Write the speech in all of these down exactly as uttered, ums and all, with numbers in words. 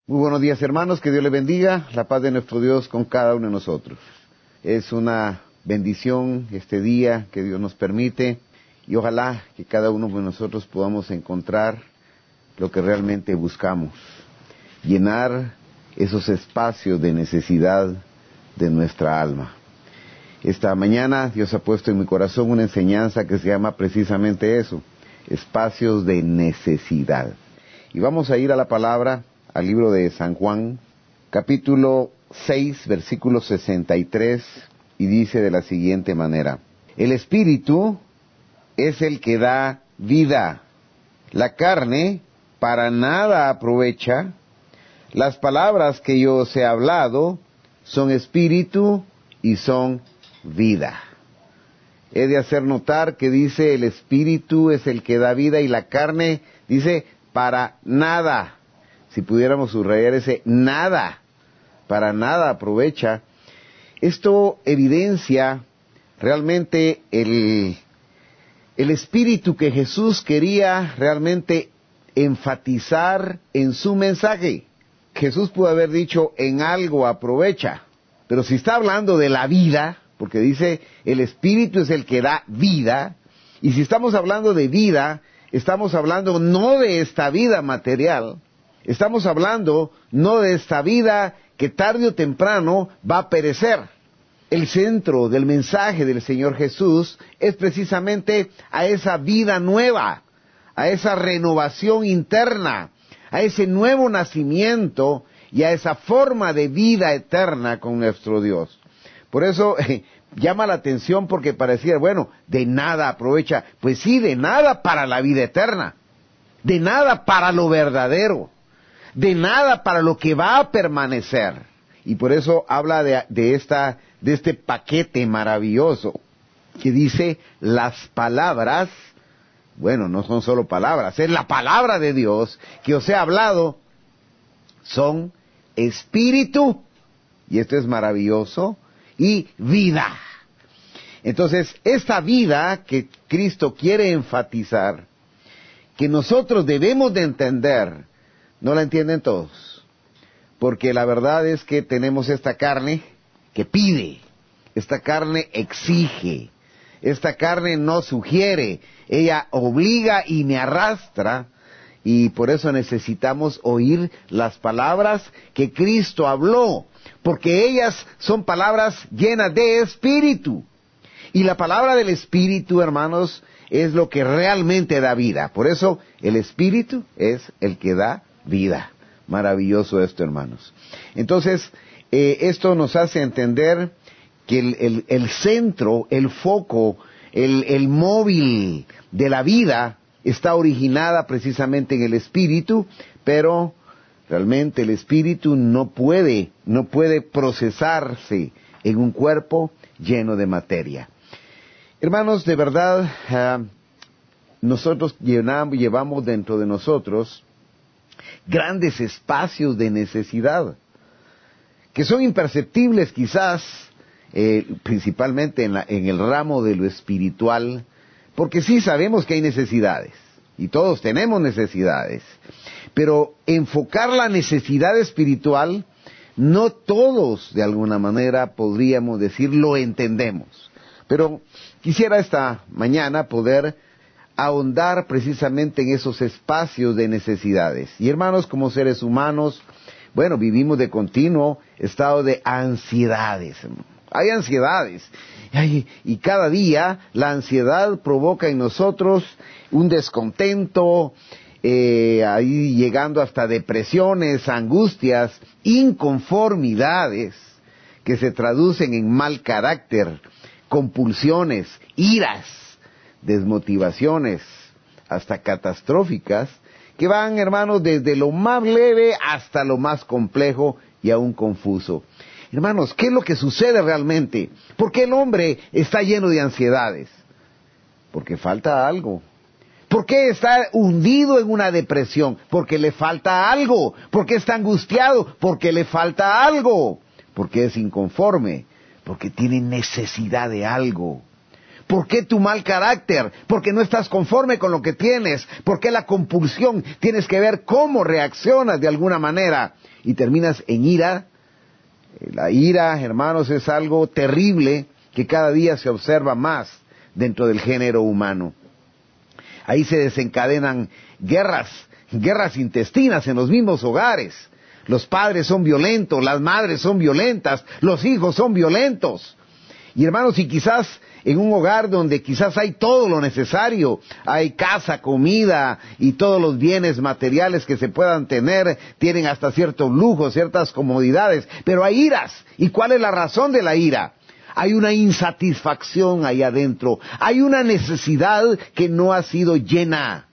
Muy buenos días, hermanos, que Dios les bendiga, la paz de nuestro Dios con cada uno de nosotros. Es una bendición este día que Dios nos permite y ojalá que cada uno de nosotros podamos encontrar lo que realmente buscamos, llenar esos espacios de necesidad de nuestra alma. Esta mañana Dios ha puesto en mi corazón una enseñanza que se llama precisamente eso, espacios de necesidad. Y vamos a ir a la palabra, al libro de San Juan, capítulo seis, versículo sesenta y tres, y dice de la siguiente manera: el Espíritu es el que da vida, la carne para nada aprovecha, las palabras que yo os he hablado son espíritu y son vida. He de hacer notar que dice el Espíritu es el que da vida y la carne, dice, para nada. Si pudiéramos subrayar ese nada, para nada aprovecha. Esto evidencia realmente el, el espíritu que Jesús quería realmente enfatizar en su mensaje. Jesús pudo haber dicho en algo aprovecha, pero si está hablando de la vida, porque dice el espíritu es el que da vida, y si estamos hablando de vida, estamos hablando no de esta vida material, estamos hablando no de esta vida que tarde o temprano va a perecer. El centro del mensaje del Señor Jesús es precisamente a esa vida nueva, a esa renovación interna, a ese nuevo nacimiento y a esa forma de vida eterna con nuestro Dios. Por eso eh, llama la atención porque pareciera, bueno, de nada aprovecha. Pues sí, de nada para la vida eterna, de nada para lo verdadero, de nada para lo que va a permanecer. Y por eso habla de, de, esta, de este paquete maravilloso que dice las palabras, bueno, no son solo palabras, es la palabra de Dios que os he hablado, son espíritu, y esto es maravilloso, y vida. Entonces, esta vida que Cristo quiere enfatizar, que nosotros debemos de entender, no la entienden todos, porque la verdad es que tenemos esta carne que pide, esta carne exige, esta carne no sugiere, ella obliga y me arrastra, y por eso necesitamos oír las palabras que Cristo habló, porque ellas son palabras llenas de espíritu, y la palabra del espíritu, hermanos, es lo que realmente da vida. Por eso el espíritu es el que da vida. Maravilloso esto, hermanos. Entonces, eh, esto nos hace entender que el, el, el centro, el foco, el, el móvil de la vida está originada precisamente en el espíritu, pero realmente el espíritu no puede, no puede procesarse en un cuerpo lleno de materia. Hermanos, de verdad, uh, nosotros llenamos, llevamos dentro de nosotros grandes espacios de necesidad, que son imperceptibles quizás, eh, principalmente en, la, en el ramo de lo espiritual, porque sí sabemos que hay necesidades, y todos tenemos necesidades, pero enfocar la necesidad espiritual, no todos de alguna manera podríamos decir lo entendemos. Pero quisiera esta mañana poder ahondar precisamente en esos espacios de necesidades. Y hermanos, como seres humanos, bueno, vivimos de continuo estado de ansiedades. Hay ansiedades. Y, y cada día la ansiedad provoca en nosotros un descontento, eh, ahí llegando hasta depresiones, angustias, inconformidades, que se traducen en mal carácter, compulsiones, iras, desmotivaciones, hasta catastróficas, que van, hermanos, desde lo más leve hasta lo más complejo y aún confuso. Hermanos, ¿qué es lo que sucede realmente? ¿Por qué el hombre está lleno de ansiedades? Porque falta algo. ¿Por qué está hundido en una depresión? Porque le falta algo. ¿Por qué está angustiado? Porque le falta algo. Porque es inconforme. Porque tiene necesidad de algo. ¿Por qué tu mal carácter? Porque no estás conforme con lo que tienes. ¿Por qué la compulsión? Tienes que ver cómo reaccionas de alguna manera. Y terminas en ira. La ira, hermanos, es algo terrible que cada día se observa más dentro del género humano. Ahí se desencadenan guerras, guerras intestinas en los mismos hogares. Los padres son violentos, las madres son violentas, los hijos son violentos. Y hermanos, y quizás en un hogar donde quizás hay todo lo necesario, hay casa, comida y todos los bienes materiales que se puedan tener, tienen hasta ciertos lujos, ciertas comodidades, pero hay iras. ¿Y cuál es la razón de la ira? Hay una insatisfacción ahí adentro, hay una necesidad que no ha sido llena.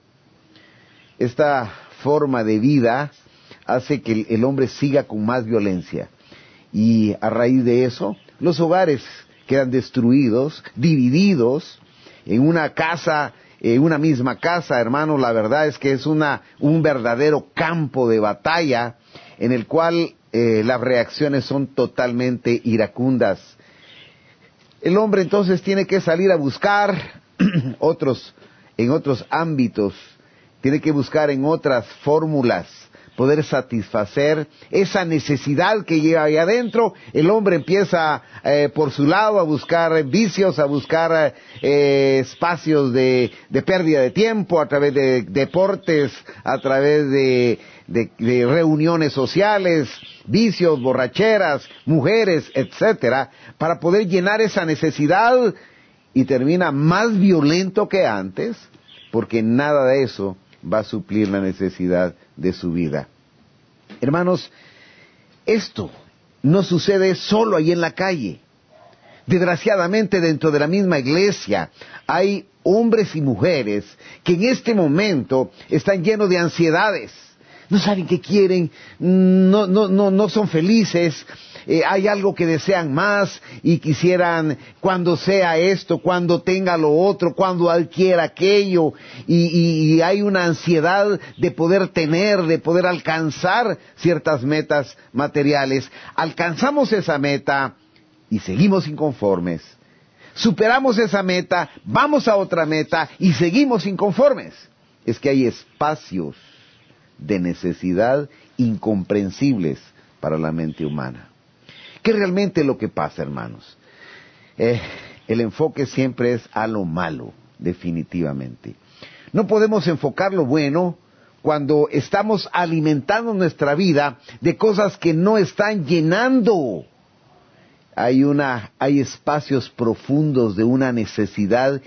Esta forma de vida hace que el hombre siga con más violencia. Y a raíz de eso, los hogares quedan destruidos, divididos. En una casa, en una misma casa, hermanos, la verdad es que es una un verdadero campo de batalla en el cual eh, las reacciones son totalmente iracundas. El hombre entonces tiene que salir a buscar otros, en otros ámbitos, tiene que buscar en otras fórmulas, poder satisfacer esa necesidad que lleva ahí adentro. El hombre empieza eh, por su lado a buscar vicios, a buscar eh, espacios de, de pérdida de tiempo a través de deportes, a través de, de, de reuniones sociales, vicios, borracheras, mujeres, etcétera, para poder llenar esa necesidad, y termina más violento que antes, porque nada de eso va a suplir la necesidad de su vida. Hermanos, esto no sucede solo ahí en la calle. Desgraciadamente, dentro de la misma iglesia hay hombres y mujeres que en este momento están llenos de ansiedades. No saben qué quieren, no, no, no, no son felices. Eh, hay algo que desean más y quisieran cuando sea esto, cuando tenga lo otro, cuando adquiera aquello, y, y, y hay una ansiedad de poder tener, de poder alcanzar ciertas metas materiales. Alcanzamos esa meta y seguimos inconformes. Superamos esa meta, vamos a otra meta y seguimos inconformes. Es que hay espacios de necesidad incomprensibles para la mente humana. ¿Qué realmente es lo que pasa, hermanos? Eh, el enfoque siempre es a lo malo, definitivamente. No podemos enfocar lo bueno cuando estamos alimentando nuestra vida de cosas que no están llenando. Hay una, hay espacios profundos de una necesidad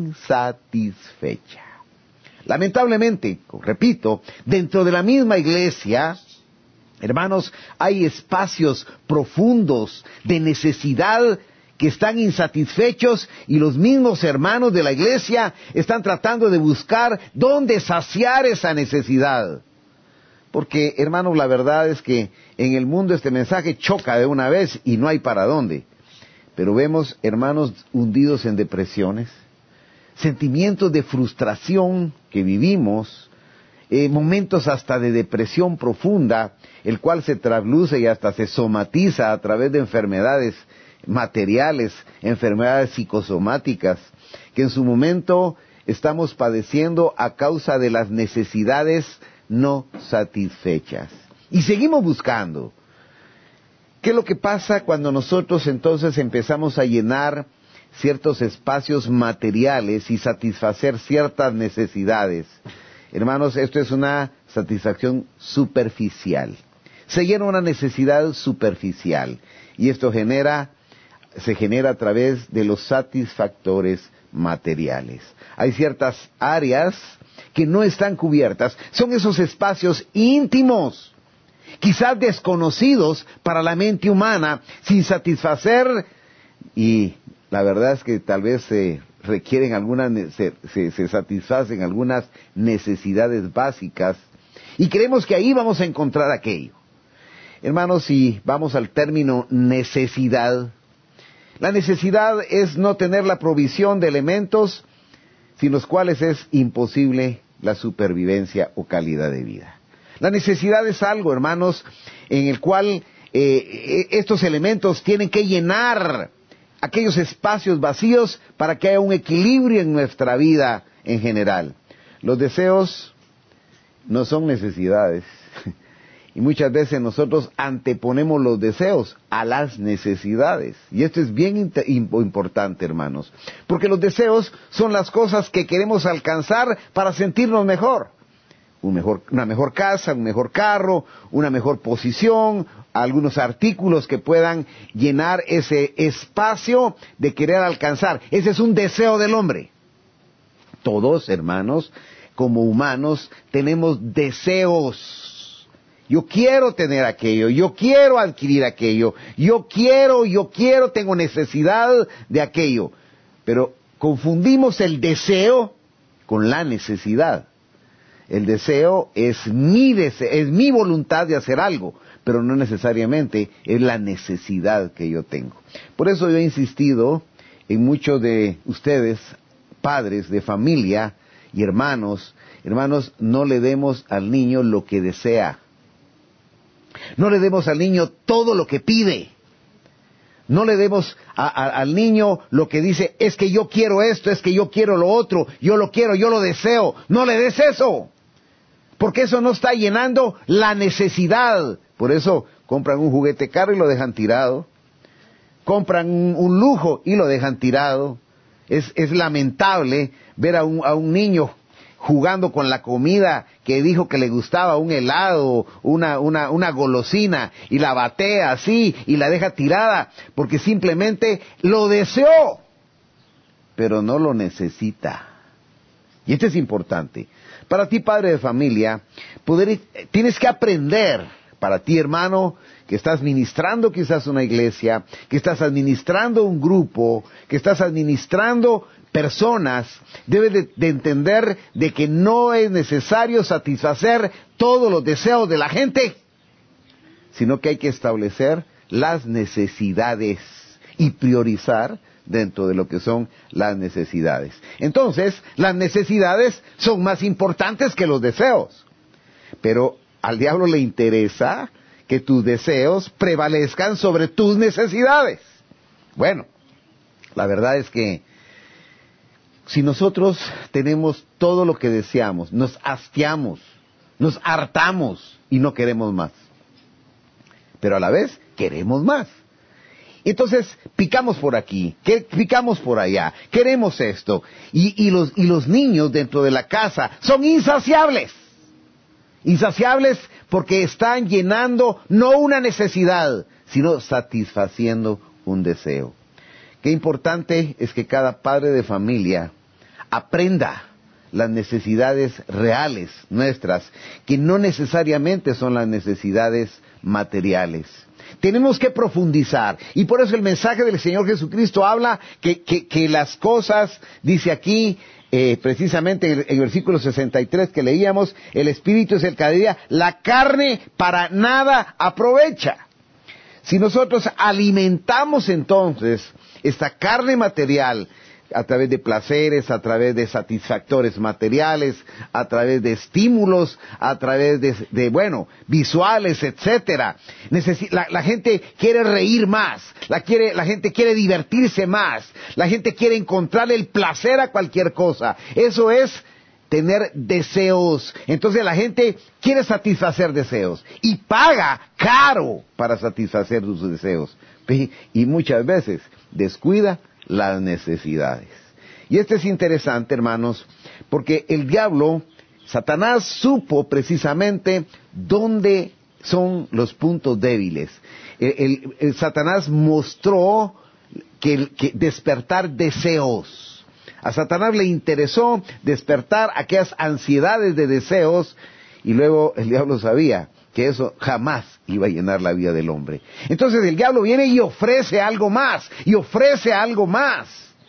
insatisfecha. Lamentablemente, repito, dentro de la misma iglesia, hermanos, hay espacios profundos de necesidad que están insatisfechos, y los mismos hermanos de la iglesia están tratando de buscar dónde saciar esa necesidad. Porque, hermanos, la verdad es que en el mundo este mensaje choca de una vez y no hay para dónde. Pero vemos hermanos hundidos en depresiones, sentimientos de frustración que vivimos, eh, momentos hasta de depresión profunda, el cual se trasluce y hasta se somatiza a través de enfermedades materiales, enfermedades psicosomáticas, que en su momento estamos padeciendo a causa de las necesidades no satisfechas. Y seguimos buscando. ¿Qué es lo que pasa cuando nosotros entonces empezamos a llenar ciertos espacios materiales y satisfacer ciertas necesidades? Hermanos, esto es una satisfacción superficial. Se llena una necesidad superficial, y esto genera, se genera a través de los satisfactores materiales. Hay ciertas áreas que no están cubiertas, son esos espacios íntimos, quizás desconocidos para la mente humana, sin satisfacer, y la verdad es que tal vez se requieren algunas, se, se, se satisfacen algunas necesidades básicas, y creemos que ahí vamos a encontrar aquello. Hermanos, si vamos al término necesidad, la necesidad es no tener la provisión de elementos sin los cuales es imposible la supervivencia o calidad de vida. La necesidad es algo, hermanos, en el cual eh, estos elementos tienen que llenar aquellos espacios vacíos para que haya un equilibrio en nuestra vida en general. Los deseos no son necesidades. Y muchas veces nosotros anteponemos los deseos a las necesidades. Y esto es bien importante, hermanos. Porque los deseos son las cosas que queremos alcanzar para sentirnos mejor. Un mejor, una mejor casa, un mejor carro, una mejor posición, algunos artículos que puedan llenar ese espacio de querer alcanzar. Ese es un deseo del hombre. Todos, hermanos, como humanos, tenemos deseos. Yo quiero tener aquello, yo quiero adquirir aquello, yo quiero, yo quiero, tengo necesidad de aquello. Pero confundimos el deseo con la necesidad. El deseo es mi deseo, es mi voluntad de hacer algo, pero no necesariamente es la necesidad que yo tengo. Por eso yo he insistido en muchos de ustedes, padres de familia y hermanos, hermanos, no le demos al niño lo que desea. No le demos al niño todo lo que pide. No le demos a, a, al niño lo que dice, es que yo quiero esto, es que yo quiero lo otro, yo lo quiero, yo lo deseo. No le des eso, porque eso no está llenando la necesidad. Por eso compran un juguete caro y lo dejan tirado. Compran un, un lujo y lo dejan tirado. Es, es lamentable ver a un, a un niño jugando con la comida que dijo que le gustaba, un helado, una, una, una golosina, y la batea así, y la deja tirada, porque simplemente lo deseó, pero no lo necesita. Y esto es importante. Para ti, padre de familia, poder, tienes que aprender, para ti, hermano, que estás ministrando quizás una iglesia, que estás administrando un grupo, que estás administrando personas, debes de, de entender de que no es necesario satisfacer todos los deseos de la gente, sino que hay que establecer las necesidades y priorizar dentro de lo que son las necesidades. Entonces, las necesidades son más importantes que los deseos, pero al diablo le interesa que tus deseos prevalezcan sobre tus necesidades. Bueno, la verdad es que si nosotros tenemos todo lo que deseamos, nos hastiamos, nos hartamos y no queremos más. Pero a la vez queremos más. Entonces picamos por aquí, que picamos por allá, queremos esto. Y, y, los, y los niños dentro de la casa son insaciables. Insaciables porque están llenando no una necesidad, sino satisfaciendo un deseo. Qué importante es que cada padre de familia aprenda las necesidades reales nuestras, que no necesariamente son las necesidades materiales. Tenemos que profundizar, y por eso el mensaje del Señor Jesucristo habla que, que, que las cosas, dice aquí, eh, precisamente en el, en el versículo sesenta y tres que leíamos, el espíritu es el que da vida, la carne para nada aprovecha. Si nosotros alimentamos entonces esta carne material, a través de placeres, a través de satisfactores materiales, a través de estímulos, a través de, de bueno, visuales, etcétera. Necesi- la, la gente quiere reír más, la, quiere, la gente quiere divertirse más, la gente quiere encontrar el placer a cualquier cosa. Eso es tener deseos. Entonces la gente quiere satisfacer deseos y paga caro para satisfacer sus deseos. Y muchas veces descuida las necesidades. Y esto es interesante, hermanos, porque el diablo, Satanás, supo precisamente dónde son los puntos débiles. El, el, el Satanás mostró que, que despertar deseos. A Satanás le interesó despertar aquellas ansiedades de deseos, y luego el diablo sabía que eso jamás iba a llenar la vida del hombre. Entonces el diablo viene y ofrece algo más, y ofrece algo más.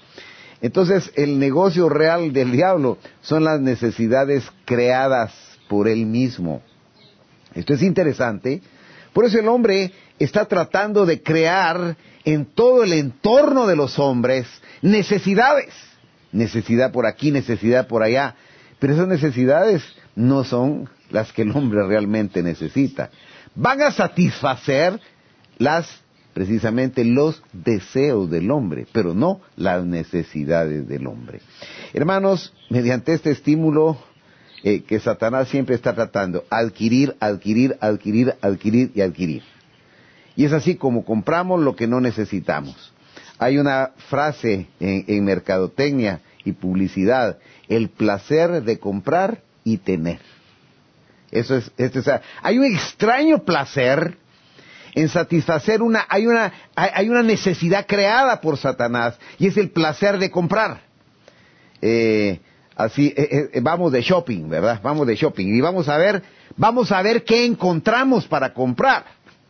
Entonces el negocio real del diablo son las necesidades creadas por él mismo. Esto es interesante. Por eso el hombre está tratando de crear en todo el entorno de los hombres necesidades. Necesidad por aquí, necesidad por allá. Pero esas necesidades no son las que el hombre realmente necesita. Van a satisfacer las precisamente los deseos del hombre, pero no las necesidades del hombre. Hermanos, mediante este estímulo eh, que Satanás siempre está tratando, adquirir, adquirir, adquirir, adquirir y adquirir. Y es así como compramos lo que no necesitamos. Hay una frase en, en mercadotecnia y publicidad: el placer de comprar y tener. Eso es, este, o sea, hay un extraño placer en satisfacer una, hay una, hay, hay una necesidad creada por Satanás, y es el placer de comprar. Eh, así, eh, eh, vamos de shopping, ¿verdad? Vamos de shopping, y vamos a ver, vamos a ver qué encontramos para comprar.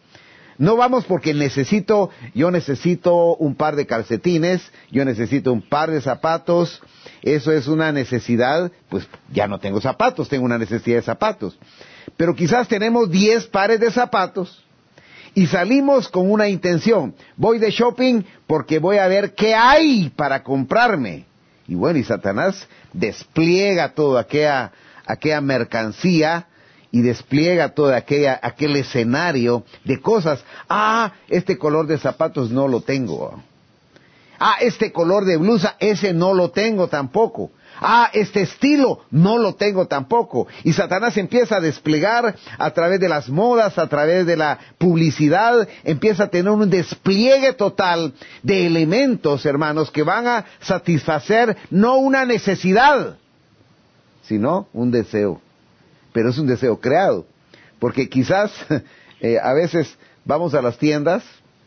No vamos porque necesito, yo necesito un par de calcetines, yo necesito un par de zapatos. Eso es una necesidad, pues ya no tengo zapatos, tengo una necesidad de zapatos. Pero quizás tenemos diez pares de zapatos y salimos con una intención. Voy de shopping porque voy a ver qué hay para comprarme. Y bueno, y Satanás despliega toda aquella, aquella mercancía y despliega todo aquella, aquel escenario de cosas. Ah, este color de zapatos no lo tengo. Ah, este color de blusa, ese no lo tengo tampoco. Ah, este estilo, no lo tengo tampoco. Y Satanás empieza a desplegar a través de las modas, a través de la publicidad, empieza a tener un despliegue total de elementos, hermanos, que van a satisfacer no una necesidad, sino un deseo. Pero es un deseo creado. Porque quizás eh, a veces vamos a las tiendas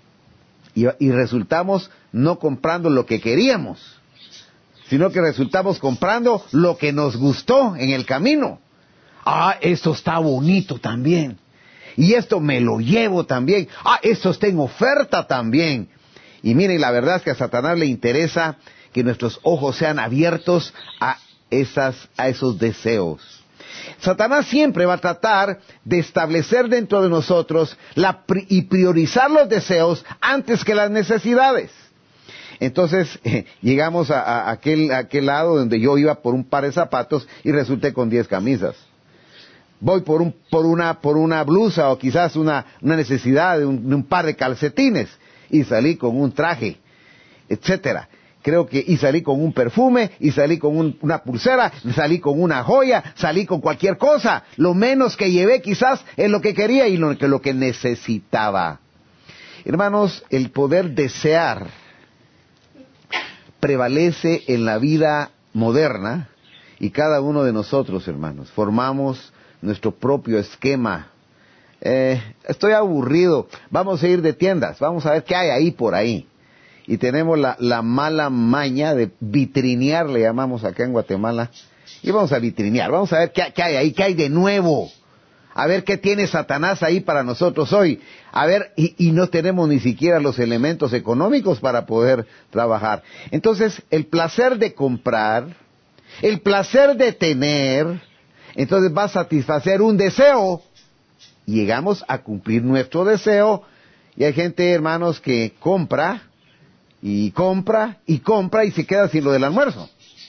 y, y resultamos no comprando lo que queríamos, sino que resultamos comprando lo que nos gustó en el camino. Ah, esto está bonito también. Y esto me lo llevo también. Ah, esto está en oferta también. Y miren, la verdad es que a Satanás le interesa que nuestros ojos sean abiertos a, esas, a esos deseos. Satanás siempre va a tratar de establecer dentro de nosotros la, y priorizar los deseos antes que las necesidades. Entonces eh, llegamos a, a, aquel, a aquel lado donde yo iba por un par de zapatos y resulté con diez camisas. Voy por un, por una, por una blusa o quizás una, una necesidad de un, de un par de calcetines y salí con un traje, etcétera. Creo que, y salí con un perfume, y salí con un, una pulsera, salí con una joya, salí con cualquier cosa. Lo menos que llevé quizás es lo que quería y lo que, lo que necesitaba. Hermanos, el poder desear prevalece en la vida moderna, y cada uno de nosotros, hermanos, formamos nuestro propio esquema. Eh, estoy aburrido, vamos a ir de tiendas, vamos a ver qué hay ahí por ahí. Y tenemos la, la mala maña de vitrinear, le llamamos acá en Guatemala. Y vamos a vitrinear, vamos a ver qué, qué hay ahí, qué hay de nuevo. A ver qué tiene Satanás ahí para nosotros hoy. A ver, y, y no tenemos ni siquiera los elementos económicos para poder trabajar. Entonces, el placer de comprar, el placer de tener, entonces va a satisfacer un deseo. Y llegamos a cumplir nuestro deseo. Y hay gente, hermanos, que compra y compra, y compra, y se queda sin lo del almuerzo.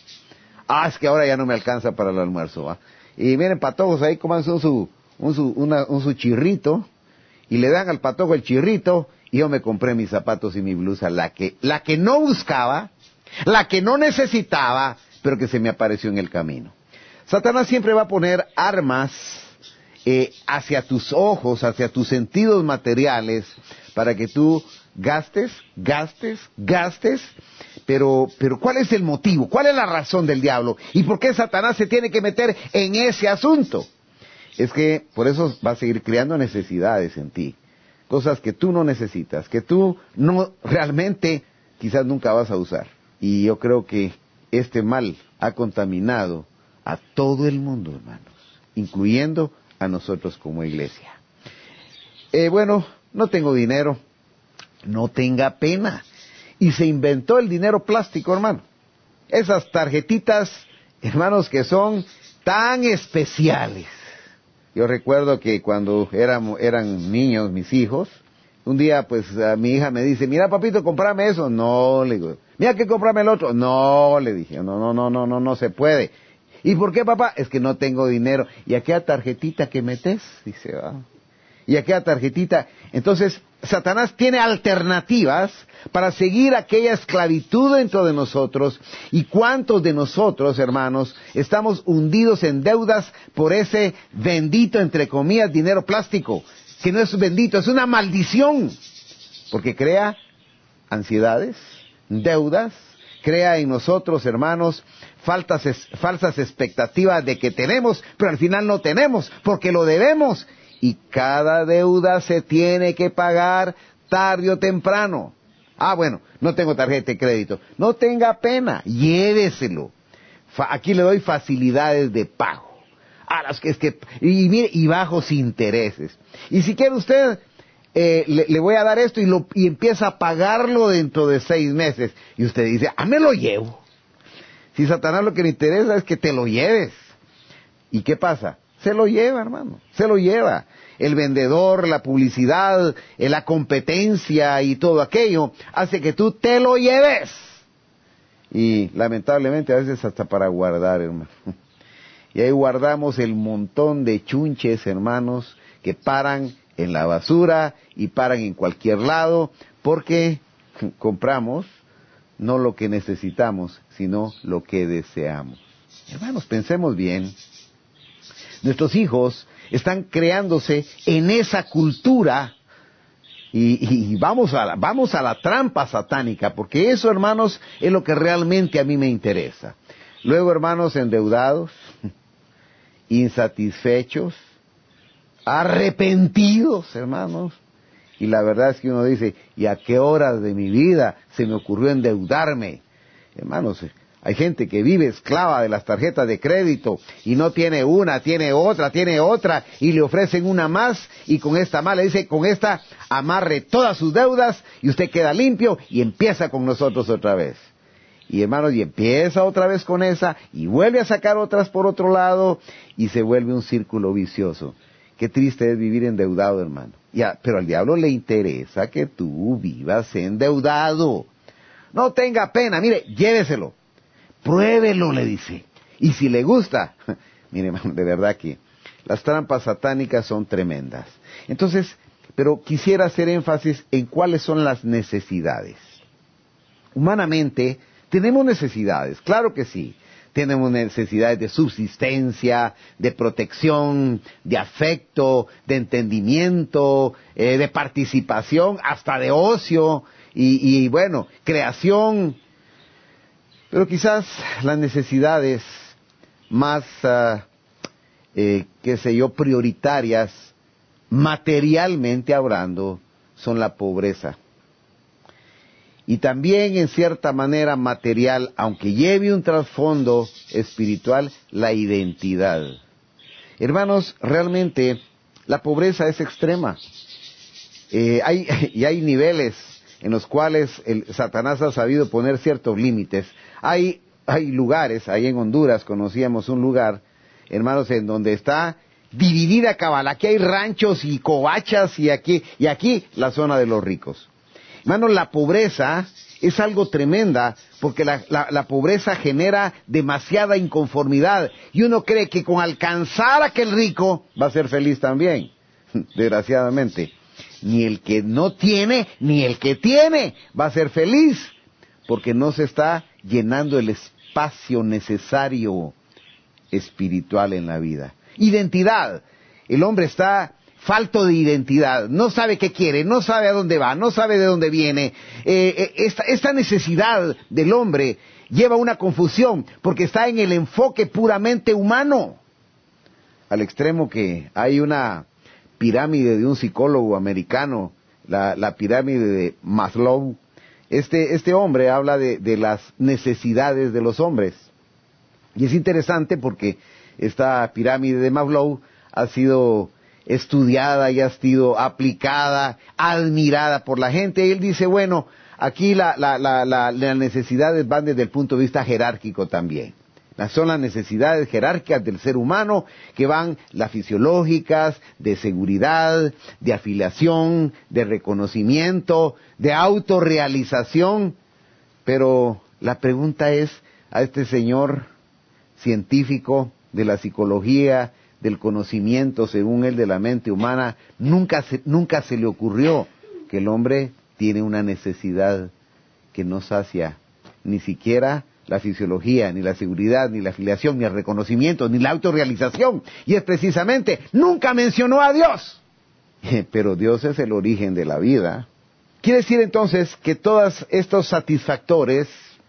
Ah, es que ahora ya no me alcanza para el almuerzo, ¿va? Y miren, patojos ahí coman su, su, un, su, una, un su chirrito, y le dan al patojo el chirrito, y yo me compré mis zapatos y mi blusa, la que, la que no buscaba, la que no necesitaba, pero que se me apareció en el camino. Satanás siempre va a poner armas eh, hacia tus ojos, hacia tus sentidos materiales, para que tú gastes, gastes, gastes, pero, pero ¿cuál es el motivo? ¿Cuál es la razón del diablo? ¿Y por qué Satanás se tiene que meter en ese asunto? Es que por eso va a seguir creando necesidades en ti, cosas que tú no necesitas, que tú no realmente quizás nunca vas a usar. Y yo creo que este mal ha contaminado a todo el mundo, hermanos, incluyendo a nosotros como iglesia. Eh, bueno, no tengo dinero. No tenga pena. Y se inventó el dinero plástico, hermano. Esas tarjetitas, hermanos, que son tan especiales. Yo recuerdo que cuando éramos, eran niños mis hijos, un día pues a mi hija me dice, mira papito, comprame eso. No, le digo, mira que comprame el otro. No, le dije, no, no, no, no, no, no se puede. ¿Y por qué, papá? Es que no tengo dinero. ¿Y aquella tarjetita que metes? Dice, ah. Y aquella tarjetita. Entonces, Satanás tiene alternativas para seguir aquella esclavitud dentro de nosotros. ¿Y cuántos de nosotros, hermanos, estamos hundidos en deudas por ese bendito, entre comillas, dinero plástico? Que no es bendito, es una maldición. Porque crea ansiedades, deudas, crea en nosotros, hermanos, faltas, falsas expectativas de que tenemos, pero al final no tenemos, porque lo debemos. Y cada deuda se tiene que pagar tarde o temprano. Ah, bueno, no tengo tarjeta de crédito. No tenga pena, lléveselo. Fa- aquí le doy facilidades de pago. Ah, las que es que, y mire, y bajos intereses. Y si quiere usted, eh, le, le voy a dar esto y, lo, y empieza a pagarlo dentro de seis meses. Y usted dice, ah, me lo llevo. Si Satanás lo que le interesa es que te lo lleves. ¿Y qué pasa? Se lo lleva, hermano, se lo lleva. El vendedor, la publicidad, eh, la competencia y todo aquello hace que tú te lo lleves. Y lamentablemente a veces hasta para guardar, hermano. Y ahí guardamos el montón de chunches, hermanos, que paran en la basura y paran en cualquier lado porque compramos no lo que necesitamos, sino lo que deseamos. Hermanos, pensemos bien. Nuestros hijos están creándose en esa cultura y, y vamos, a la, vamos a la trampa satánica, porque eso, hermanos, es lo que realmente a mí me interesa. Luego, hermanos, endeudados, insatisfechos, arrepentidos, hermanos. Y la verdad es que uno dice, ¿y a qué horas de mi vida se me ocurrió endeudarme? Hermanos, hay gente que vive esclava de las tarjetas de crédito y no tiene una, tiene otra, tiene otra y le ofrecen una más y con esta más le dice, con esta amarre todas sus deudas y usted queda limpio y empieza con nosotros otra vez. Y hermanos, y empieza otra vez con esa y vuelve a sacar otras por otro lado y se vuelve un círculo vicioso. Qué triste es vivir endeudado, hermano. Ya, pero al diablo le interesa que tú vivas endeudado. No tenga pena, mire, lléveselo. Pruébelo, le dice. Y si le gusta, mire, hermano, de verdad que las trampas satánicas son tremendas. Entonces, pero quisiera hacer énfasis en cuáles son las necesidades. Humanamente, tenemos necesidades, claro que sí. Tenemos necesidades de subsistencia, de protección, de afecto, de entendimiento, eh, de participación, hasta de ocio y, y bueno, creación. Pero quizás las necesidades más, uh, eh, qué sé yo, prioritarias, materialmente hablando, son la pobreza. Y también, en cierta manera, material, aunque lleve un trasfondo espiritual, la identidad. Hermanos, realmente, la pobreza es extrema. Eh, hay, y hay niveles en los cuales el Satanás ha sabido poner ciertos límites. Hay, hay lugares, ahí en Honduras conocíamos un lugar, hermanos, en donde está dividida cabal. Aquí hay ranchos y covachas y aquí, y aquí la zona de los ricos. Hermanos, la pobreza es algo tremenda porque la, la, la pobreza genera demasiada inconformidad y uno cree que con alcanzar a aquel rico va a ser feliz también. Desgraciadamente, ni el que no tiene, ni el que tiene va a ser feliz porque no se está llenando el espacio necesario espiritual en la vida. Identidad. El hombre está falto de identidad, no sabe qué quiere, no sabe a dónde va, no sabe de dónde viene. Eh, esta, esta necesidad del hombre lleva una confusión, porque está en el enfoque puramente humano, al extremo que hay una pirámide de un psicólogo americano, la, la pirámide de Maslow. Este, este hombre habla de, de las necesidades de los hombres. Y es interesante porque esta pirámide de Maslow ha sido estudiada y ha sido aplicada, admirada por la gente. Y él dice, bueno, aquí la, la, la, la, las necesidades van desde el punto de vista jerárquico también. Son las necesidades jerárquicas del ser humano que van las fisiológicas, de seguridad, de afiliación, de reconocimiento, de autorrealización. Pero la pregunta es a este señor científico de la psicología, del conocimiento, según él, de la mente humana, nunca se, nunca se le ocurrió que el hombre tiene una necesidad que no sacia ni siquiera la fisiología, ni la seguridad, ni la afiliación, ni el reconocimiento, ni la autorrealización. Y es precisamente, nunca mencionó a Dios. Pero Dios es el origen de la vida. Quiere decir entonces que todos estos satisfactores,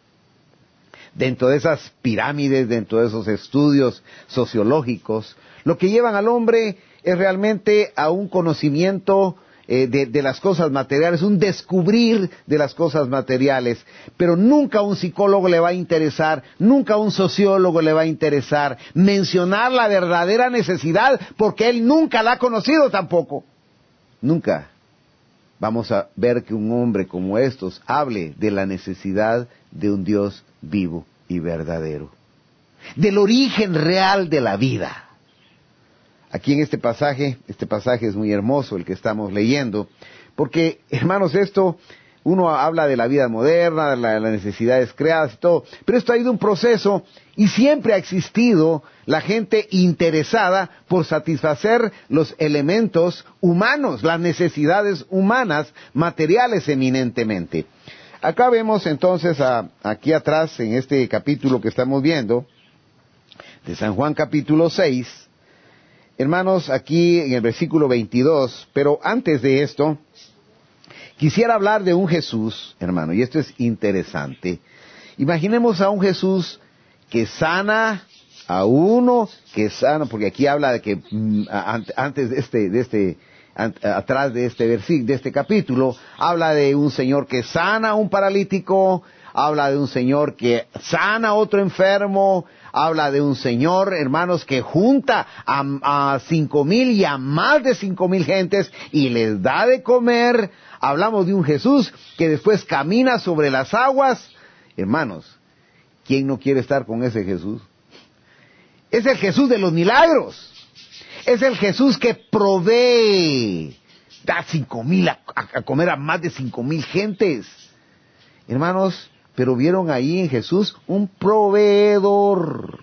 dentro de esas pirámides, dentro de esos estudios sociológicos, lo que llevan al hombre es realmente a un conocimiento eh, de, de las cosas materiales, un descubrir de las cosas materiales. Pero nunca a un psicólogo le va a interesar, nunca a un sociólogo le va a interesar mencionar la verdadera necesidad, porque él nunca la ha conocido tampoco. Nunca vamos a ver que un hombre como estos hable de la necesidad de un Dios vivo y verdadero, del origen real de la vida. Aquí en este pasaje, este pasaje es muy hermoso el que estamos leyendo, porque, hermanos, esto, uno habla de la vida moderna, de, la, de las necesidades creadas y todo, pero esto ha ido un proceso y siempre ha existido la gente interesada por satisfacer los elementos humanos, las necesidades humanas, materiales eminentemente. Acá vemos entonces, a, aquí atrás, en este capítulo que estamos viendo, de San Juan capítulo seis, hermanos, aquí en el versículo veintidós, pero antes de esto, quisiera hablar de un Jesús, hermano, y esto es interesante. Imaginemos a un Jesús que sana a uno, que sana, porque aquí habla de que mm, antes de este, de este, atrás de este versículo, de este capítulo, habla de un Señor que sana a un paralítico, habla de un Señor que sana a otro enfermo, habla de un Señor, hermanos, que junta a, a cinco mil y a más de cinco mil gentes y les da de comer. Hablamos de un Jesús que después camina sobre las aguas. Hermanos, ¿quién no quiere estar con ese Jesús? Es el Jesús de los milagros. Es el Jesús que provee, da cinco mil a, a comer a más de cinco mil gentes. Hermanos, pero vieron ahí en Jesús un proveedor.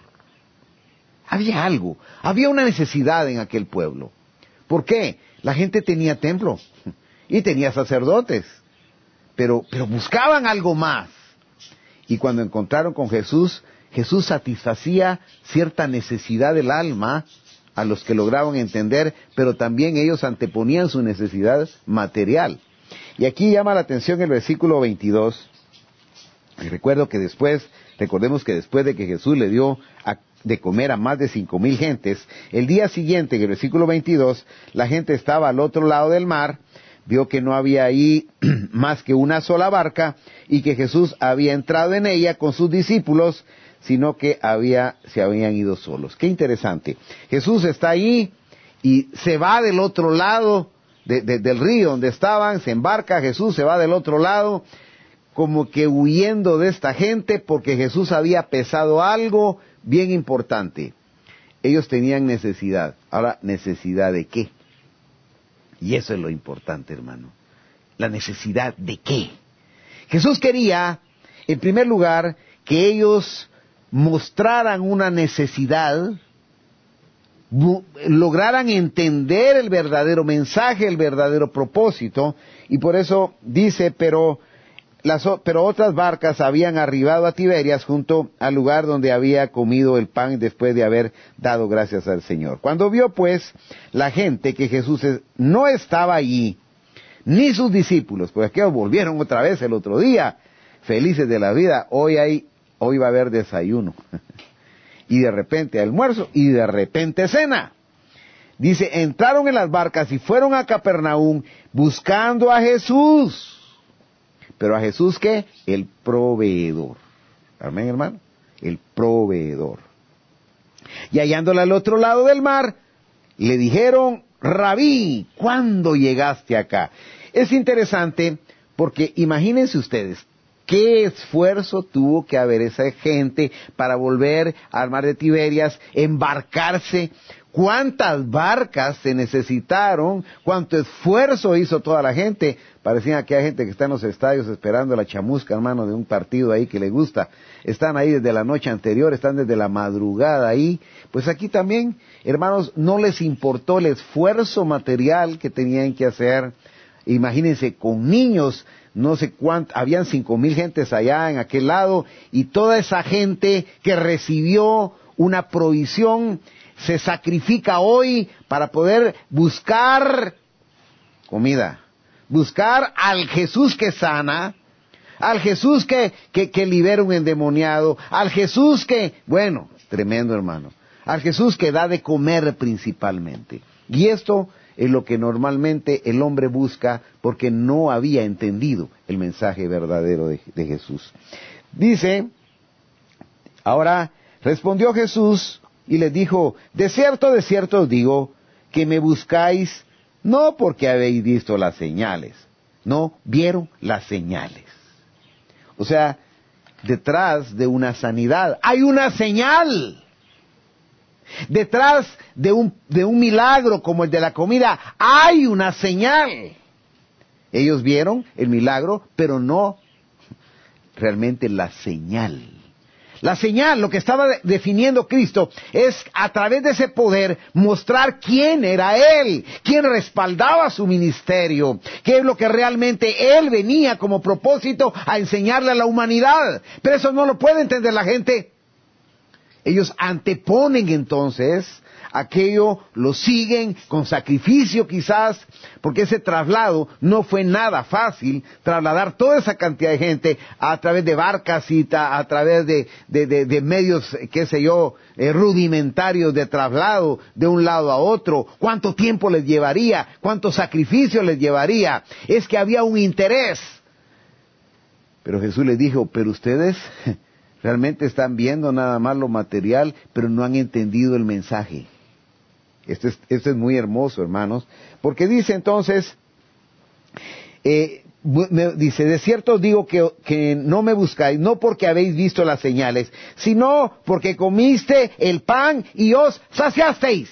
Había algo, había una necesidad en aquel pueblo. ¿Por qué? La gente tenía templo y tenía sacerdotes, pero, pero buscaban algo más. Y cuando encontraron con Jesús, Jesús satisfacía cierta necesidad del alma a los que lograban entender, pero también ellos anteponían su necesidad material. Y aquí llama la atención el versículo veintidós. Y recuerdo que después, recordemos que después de que Jesús le dio a, de comer a más de cinco mil gentes, el día siguiente, en el versículo veintidós, la gente estaba al otro lado del mar, vio que no había ahí más que una sola barca, y que Jesús había entrado en ella con sus discípulos, sino que había, se habían ido solos. Qué interesante. Jesús está ahí y se va del otro lado de, de, del río donde estaban, se embarca Jesús, se va del otro lado, como que huyendo de esta gente, porque Jesús había pesado algo bien importante. Ellos tenían necesidad. Ahora, ¿necesidad de qué? Y eso es lo importante, hermano. La necesidad de qué. Jesús quería, en primer lugar, que ellos mostraran una necesidad, lograran entender el verdadero mensaje, el verdadero propósito, y por eso dice, pero las, pero otras barcas habían arribado a Tiberias junto al lugar donde había comido el pan después de haber dado gracias al Señor. Cuando vio pues la gente que Jesús no estaba allí, ni sus discípulos, pues que volvieron otra vez el otro día, felices de la vida, hoy hay, hoy va a haber desayuno, y de repente almuerzo, y de repente cena. Dice, entraron en las barcas y fueron a Capernaum buscando a Jesús. Pero a Jesús, ¿qué? El proveedor. Amén, hermano. El proveedor. Y hallándole al otro lado del mar, le dijeron, Rabí, ¿cuándo llegaste acá? Es interesante porque imagínense ustedes, qué esfuerzo tuvo que haber esa gente para volver al mar de Tiberias, embarcarse. ¿Cuántas barcas se necesitaron? ¿Cuánto esfuerzo hizo toda la gente? Parecía aquella gente que está en los estadios esperando la chamusca, hermano, de un partido ahí que le gusta. Están ahí desde la noche anterior, están desde la madrugada ahí. Pues aquí también, hermanos, no les importó el esfuerzo material que tenían que hacer. imagínense, con niños, no sé cuánto, habían cinco mil gentes allá en aquel lado, y toda esa gente que recibió una provisión se sacrifica hoy para poder buscar comida, buscar al Jesús que sana, al Jesús que, que, que libera un endemoniado, al Jesús que, bueno, tremendo hermano, al Jesús que da de comer principalmente. Y esto es lo que normalmente el hombre busca porque no había entendido el mensaje verdadero de, de Jesús. Dice, ahora respondió Jesús y les dijo, de cierto, de cierto os digo que me buscáis no porque habéis visto las señales, no, vieron las señales. O sea, detrás de una sanidad hay una señal. Detrás de un, de un milagro como el de la comida hay una señal. Ellos vieron el milagro, pero no realmente la señal. La señal, lo que estaba definiendo Cristo, es a través de ese poder mostrar quién era Él, quién respaldaba su ministerio, qué es lo que realmente Él venía como propósito a enseñarle a la humanidad. Pero eso no lo puede entender la gente. Ellos anteponen entonces aquello, lo siguen con sacrificio quizás, porque ese traslado no fue nada fácil, trasladar toda esa cantidad de gente a través de barcas y ta, a través de, de, de, de medios, qué sé yo, eh, rudimentarios de traslado de un lado a otro. ¿Cuánto tiempo les llevaría? ¿Cuánto sacrificio les llevaría? Es que había un interés. Pero Jesús les dijo, pero ustedes realmente están viendo nada más lo material, pero no han entendido el mensaje. Esto es, esto es muy hermoso, hermanos, porque dice entonces, eh, me, dice, de cierto os digo que, que no me buscáis, no porque habéis visto las señales, sino porque comiste el pan y os saciasteis.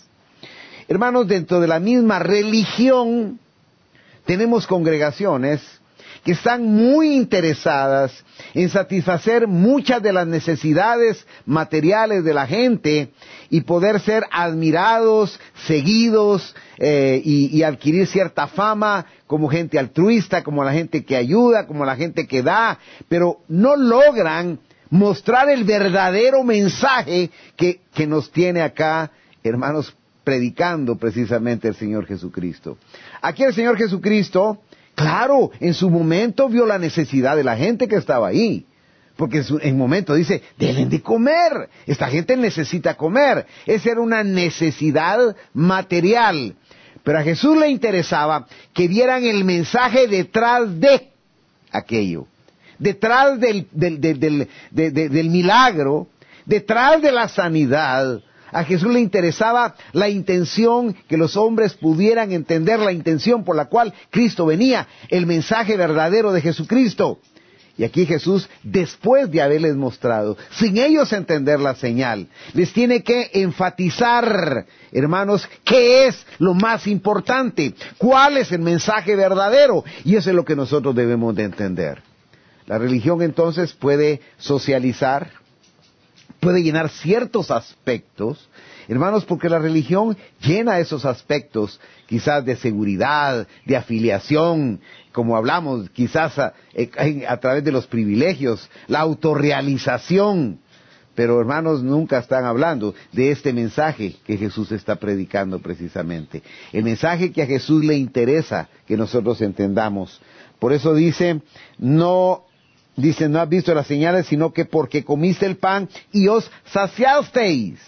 Hermanos, dentro de la misma religión, tenemos congregaciones que están muy interesadas en satisfacer muchas de las necesidades materiales de la gente y poder ser admirados, seguidos eh, y, y adquirir cierta fama como gente altruista, como la gente que ayuda, como la gente que da, pero no logran mostrar el verdadero mensaje que, que nos tiene acá, hermanos, predicando precisamente el Señor Jesucristo. Aquí el Señor Jesucristo, claro, en su momento vio la necesidad de la gente que estaba ahí. Porque en su en momento dice, deben de comer. Esta gente necesita comer. Esa era una necesidad material. Pero a Jesús le interesaba que vieran el mensaje detrás de aquello. Detrás del, del, del, del, de, de, del milagro, detrás de la sanidad. A Jesús le interesaba la intención, que los hombres pudieran entender la intención por la cual Cristo venía, el mensaje verdadero de Jesucristo. Y aquí Jesús, después de haberles mostrado, sin ellos entender la señal, les tiene que enfatizar, hermanos, qué es lo más importante, cuál es el mensaje verdadero, y eso es lo que nosotros debemos de entender. La religión entonces puede socializar, puede llenar ciertos aspectos, hermanos, porque la religión llena esos aspectos, quizás de seguridad, de afiliación, como hablamos, quizás a, a, a través de los privilegios, la autorrealización. Pero hermanos, nunca están hablando de este mensaje que Jesús está predicando precisamente. El mensaje que a Jesús le interesa que nosotros entendamos. Por eso dice, no... Dice, no has visto las señales, sino que porque comiste el pan y os saciasteis.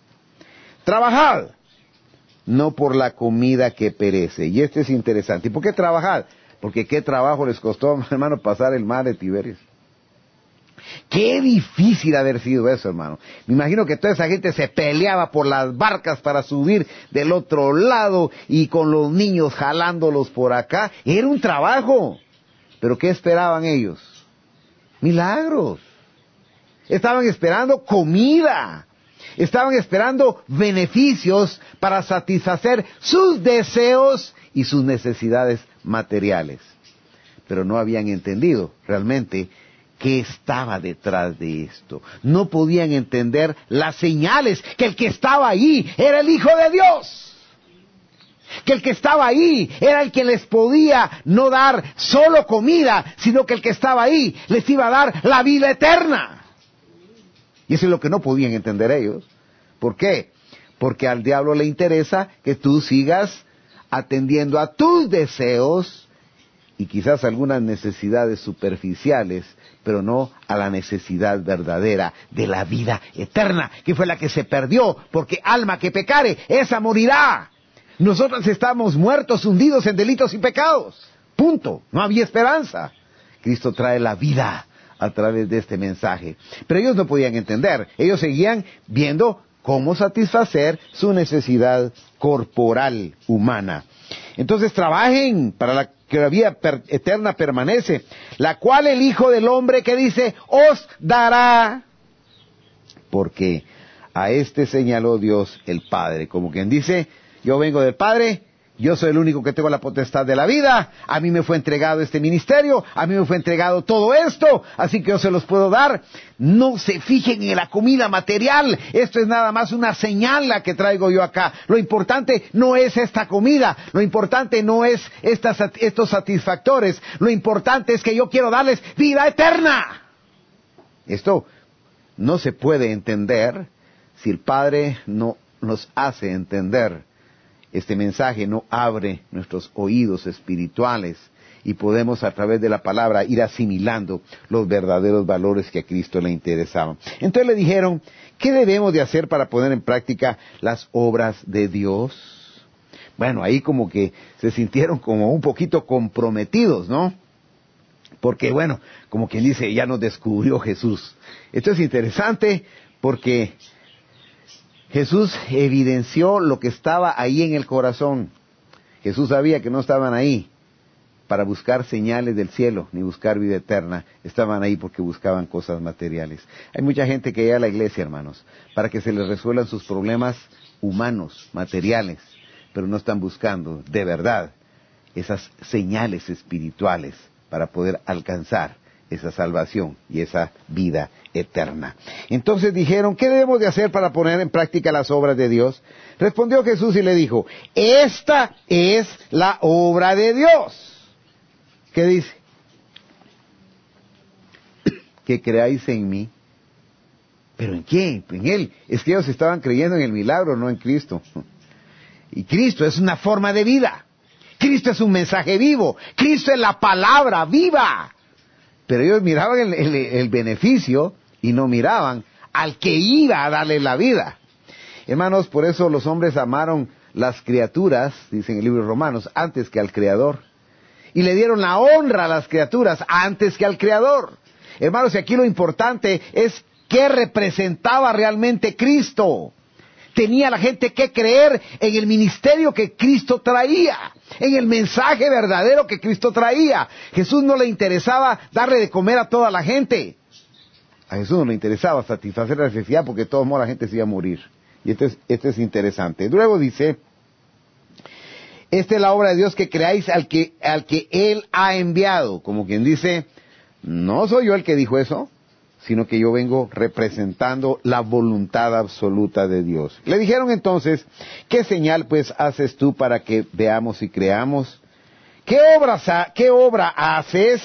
Trabajad, no por la comida que perece. Y esto es interesante. ¿Y por qué trabajad? Porque qué trabajo les costó, hermano, pasar el mar de Tiberias. Qué difícil haber sido eso, hermano. Me imagino que toda esa gente se peleaba por las barcas para subir del otro lado y con los niños jalándolos por acá. Era un trabajo. ¿Pero qué esperaban ellos? Milagros. Estaban esperando comida. Estaban esperando beneficios para satisfacer sus deseos y sus necesidades materiales. Pero no habían entendido realmente qué estaba detrás de esto. No podían entender las señales, que el que estaba ahí era el Hijo de Dios. que el que estaba ahí era el que les podía no dar solo comida, sino que el que estaba ahí les iba a dar la vida eterna. Y eso es lo que no podían entender ellos. ¿Por qué? Porque al diablo le interesa que tú sigas atendiendo a tus deseos y quizás algunas necesidades superficiales, pero no a la necesidad verdadera de la vida eterna, que fue la que se perdió, porque alma que pecare, esa morirá. Nosotros estamos muertos, hundidos en delitos y pecados. Punto. No había esperanza. Cristo trae la vida a través de este mensaje. Pero ellos no podían entender. Ellos seguían viendo cómo satisfacer su necesidad corporal humana. Entonces trabajen para la que la vida per- eterna permanece, la cual el Hijo del Hombre, que dice, os dará, porque a este señaló Dios el Padre, como quien dice, yo vengo del Padre, yo soy el único que tengo la potestad de la vida, a mí me fue entregado este ministerio, a mí me fue entregado todo esto, así que yo se los puedo dar. No se fijen en la comida material, esto es nada más una señal la que traigo yo acá. Lo importante no es esta comida, lo importante no es estas, estos satisfactores, lo importante es que yo quiero darles vida eterna. Esto no se puede entender si el Padre no nos hace entender. Este mensaje no abre nuestros oídos espirituales y podemos a través de la palabra ir asimilando los verdaderos valores que a Cristo le interesaban. Entonces le dijeron, ¿qué debemos de hacer para poner en práctica las obras de Dios? Bueno, ahí como que se sintieron como un poquito comprometidos, ¿no? Porque bueno, como quien dice, ya nos descubrió Jesús. Esto es interesante porque Jesús evidenció lo que estaba ahí en el corazón. Jesús sabía que no estaban ahí para buscar señales del cielo, ni buscar vida eterna. Estaban ahí porque buscaban cosas materiales. Hay mucha gente que llega a la iglesia, hermanos, para que se les resuelvan sus problemas humanos, materiales, pero no están buscando, de verdad, esas señales espirituales para poder alcanzar esa salvación y esa vida eterna. Entonces dijeron, ¿qué debemos de hacer para poner en práctica las obras de Dios? Respondió Jesús y le dijo, esta es la obra de Dios. ¿Qué dice? Que creáis en mí. ¿Pero en quién? En Él. Es que ellos estaban creyendo en el milagro, no en Cristo. Y Cristo es una forma de vida. Cristo es un mensaje vivo. Cristo es la palabra viva. Pero ellos miraban el, el, el beneficio y no miraban al que iba a darle la vida. Hermanos, por eso los hombres amaron las criaturas, dice en el libro de Romanos, antes que al Creador. Y le dieron la honra a las criaturas antes que al Creador. Hermanos, y aquí lo importante es qué representaba realmente Cristo. Tenía la gente que creer en el ministerio que Cristo traía, en el mensaje verdadero que Cristo traía. Jesús no le interesaba darle de comer a toda la gente. A Jesús no le interesaba satisfacer la necesidad porque de todos modos la gente se iba a morir. Y esto es, esto es interesante. Luego dice, esta es la obra de Dios, que creáis al que, al que Él ha enviado. Como quien dice, no soy yo el que dijo eso, sino que yo vengo representando la voluntad absoluta de Dios. Le dijeron entonces, ¿qué señal pues haces tú para que veamos y creamos? ¿Qué obras, qué obra haces?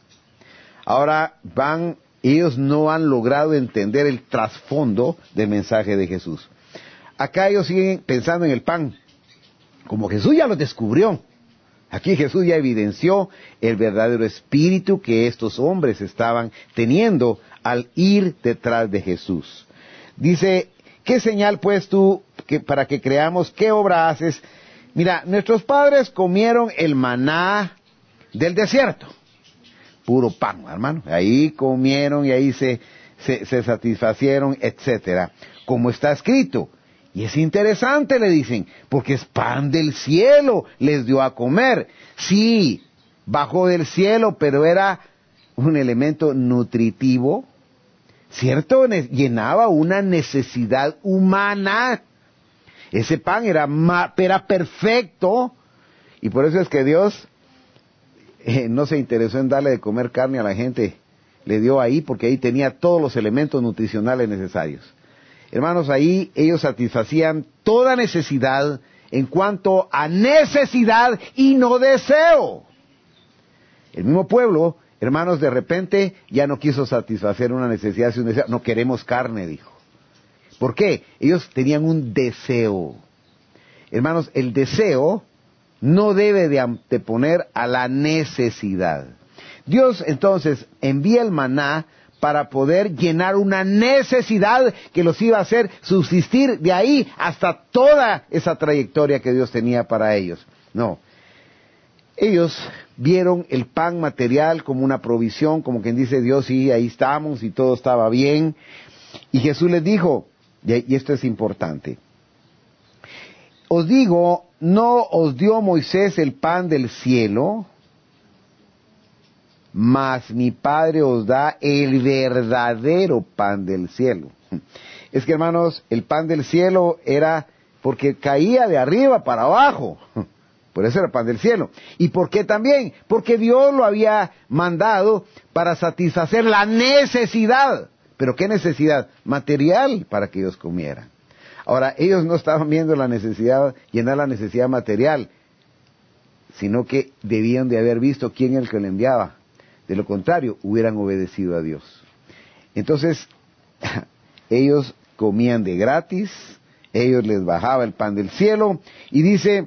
Ahora van, ellos no han logrado entender el trasfondo del mensaje de Jesús. Acá ellos siguen pensando en el pan, como Jesús ya lo descubrió. Aquí Jesús ya evidenció el verdadero espíritu que estos hombres estaban teniendo al ir detrás de Jesús. Dice, ¿qué señal pues tú que, para que creamos? ¿Qué obra haces? Mira, nuestros padres comieron el maná del desierto. Puro pan, hermano. Ahí comieron y ahí se, se, se satisfacieron, etcétera. Como está escrito. Y es interesante, le dicen, porque es pan del cielo, les dio a comer. Sí, bajó del cielo, pero era un elemento nutritivo, ¿cierto? Llenaba una necesidad humana. Ese pan era, era perfecto, y por eso es que Dios eh, no se interesó en darle de comer carne a la gente. Le dio ahí porque ahí tenía todos los elementos nutricionales necesarios. Hermanos, ahí ellos satisfacían toda necesidad en cuanto a necesidad y no deseo. El mismo pueblo, hermanos, de repente ya no quiso satisfacer una necesidad, un deseo. No queremos carne, dijo. ¿Por qué? Ellos tenían un deseo. Hermanos, el deseo no debe de anteponer a la necesidad. Dios entonces envía el maná para poder llenar una necesidad que los iba a hacer subsistir de ahí hasta toda esa trayectoria que Dios tenía para ellos. No. Ellos vieron el pan material como una provisión, como quien dice, Dios, sí, ahí estamos y todo estaba bien. Y Jesús les dijo, y esto es importante, os digo, no os dio Moisés el pan del cielo, mas mi Padre os da el verdadero pan del cielo. Es que, hermanos, el pan del cielo era porque caía de arriba para abajo. Por eso era pan del cielo. ¿Y por qué también? Porque Dios lo había mandado para satisfacer la necesidad. ¿Pero qué necesidad? Material para que ellos comieran. Ahora, ellos no estaban viendo la necesidad, llenar la necesidad material, sino que debían de haber visto quién era el que le enviaba. De lo contrario, hubieran obedecido a Dios. Entonces, ellos comían de gratis, ellos les bajaba el pan del cielo, y dice,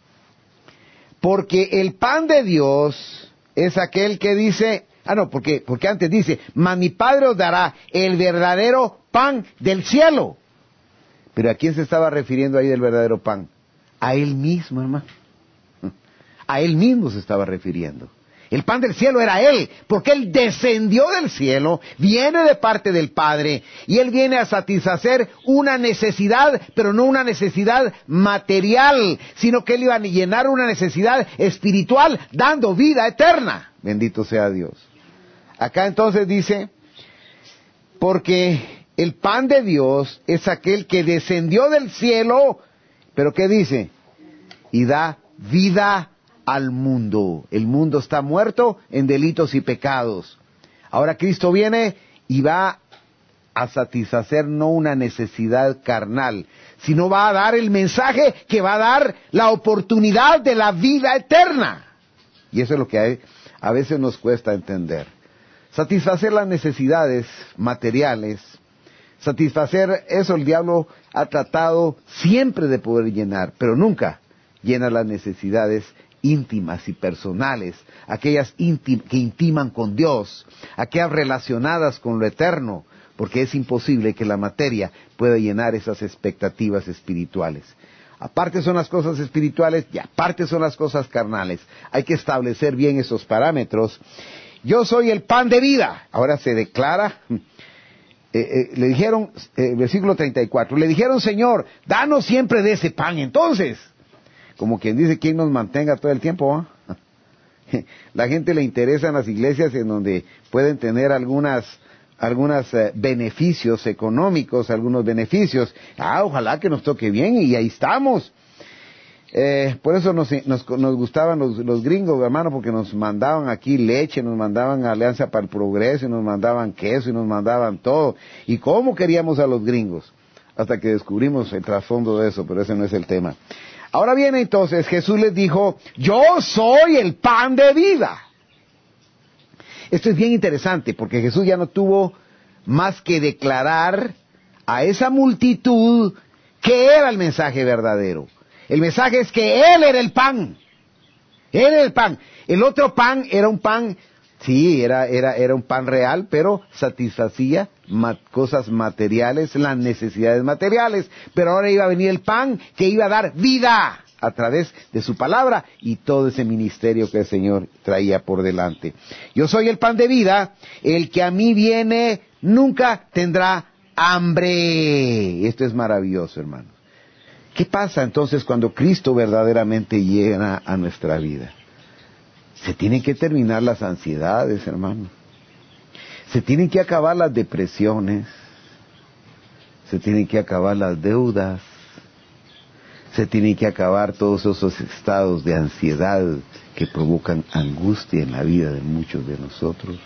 porque el pan de Dios es aquel que dice, ah no, porque, porque antes dice, mas mi Padre os dará el verdadero pan del cielo. Pero ¿a quién se estaba refiriendo ahí del verdadero pan? A Él mismo, hermano. A Él mismo se estaba refiriendo. El pan del cielo era Él, porque Él descendió del cielo, viene de parte del Padre, y Él viene a satisfacer una necesidad, pero no una necesidad material, sino que Él iba a llenar una necesidad espiritual, dando vida eterna. Bendito sea Dios. Acá entonces dice, porque el pan de Dios es aquel que descendió del cielo, pero ¿qué dice? Y da vida al mundo. El mundo está muerto en delitos y pecados. Ahora Cristo viene y va a satisfacer no una necesidad carnal, sino va a dar el mensaje que va a dar la oportunidad de la vida eterna. Y eso es lo que hay, a veces nos cuesta entender. Satisfacer las necesidades materiales, satisfacer eso el diablo ha tratado siempre de poder llenar, pero nunca llena las necesidades íntimas y personales, aquellas íntim- que intiman con Dios, aquellas relacionadas con lo eterno, porque es imposible que la materia pueda llenar esas expectativas espirituales. Aparte son las cosas espirituales y aparte son las cosas carnales. Hay que establecer bien esos parámetros. Yo soy el pan de vida. Ahora se declara, eh, eh, le dijeron, eh, versículo treinta y cuatro, le dijeron, Señor, danos siempre de ese pan. Entonces, como quien dice, ¿quién nos mantenga todo el tiempo? ¿eh? La gente le interesa en las iglesias en donde pueden tener algunas, algunos eh, beneficios económicos, algunos beneficios. Ah, ojalá que nos toque bien y ahí estamos. Eh, por eso nos, nos, nos gustaban los, los gringos, hermano, porque nos mandaban aquí leche, nos mandaban Alianza para el Progreso, y nos mandaban queso, y nos mandaban todo. ¿Y cómo queríamos a los gringos? Hasta que descubrimos el trasfondo de eso, pero ese no es el tema. Ahora viene entonces, Jesús les dijo, yo soy el pan de vida. Esto es bien interesante, porque Jesús ya no tuvo más que declarar a esa multitud que era el mensaje verdadero. El mensaje es que Él era el pan. Él era el pan. El otro pan era un pan, sí, era, era, era un pan real, pero satisfacía ma- cosas materiales, las necesidades materiales. Pero ahora iba a venir el pan que iba a dar vida a través de su palabra y todo ese ministerio que el Señor traía por delante. Yo soy el pan de vida, el que a mí viene nunca tendrá hambre. Esto es maravilloso, hermanos. ¿Qué pasa entonces cuando Cristo verdaderamente llega a nuestra vida? Se tienen que terminar las ansiedades, hermano. Se tienen que acabar las depresiones. Se tienen que acabar las deudas. Se tienen que acabar todos esos estados de ansiedad que provocan angustia en la vida de muchos de nosotros.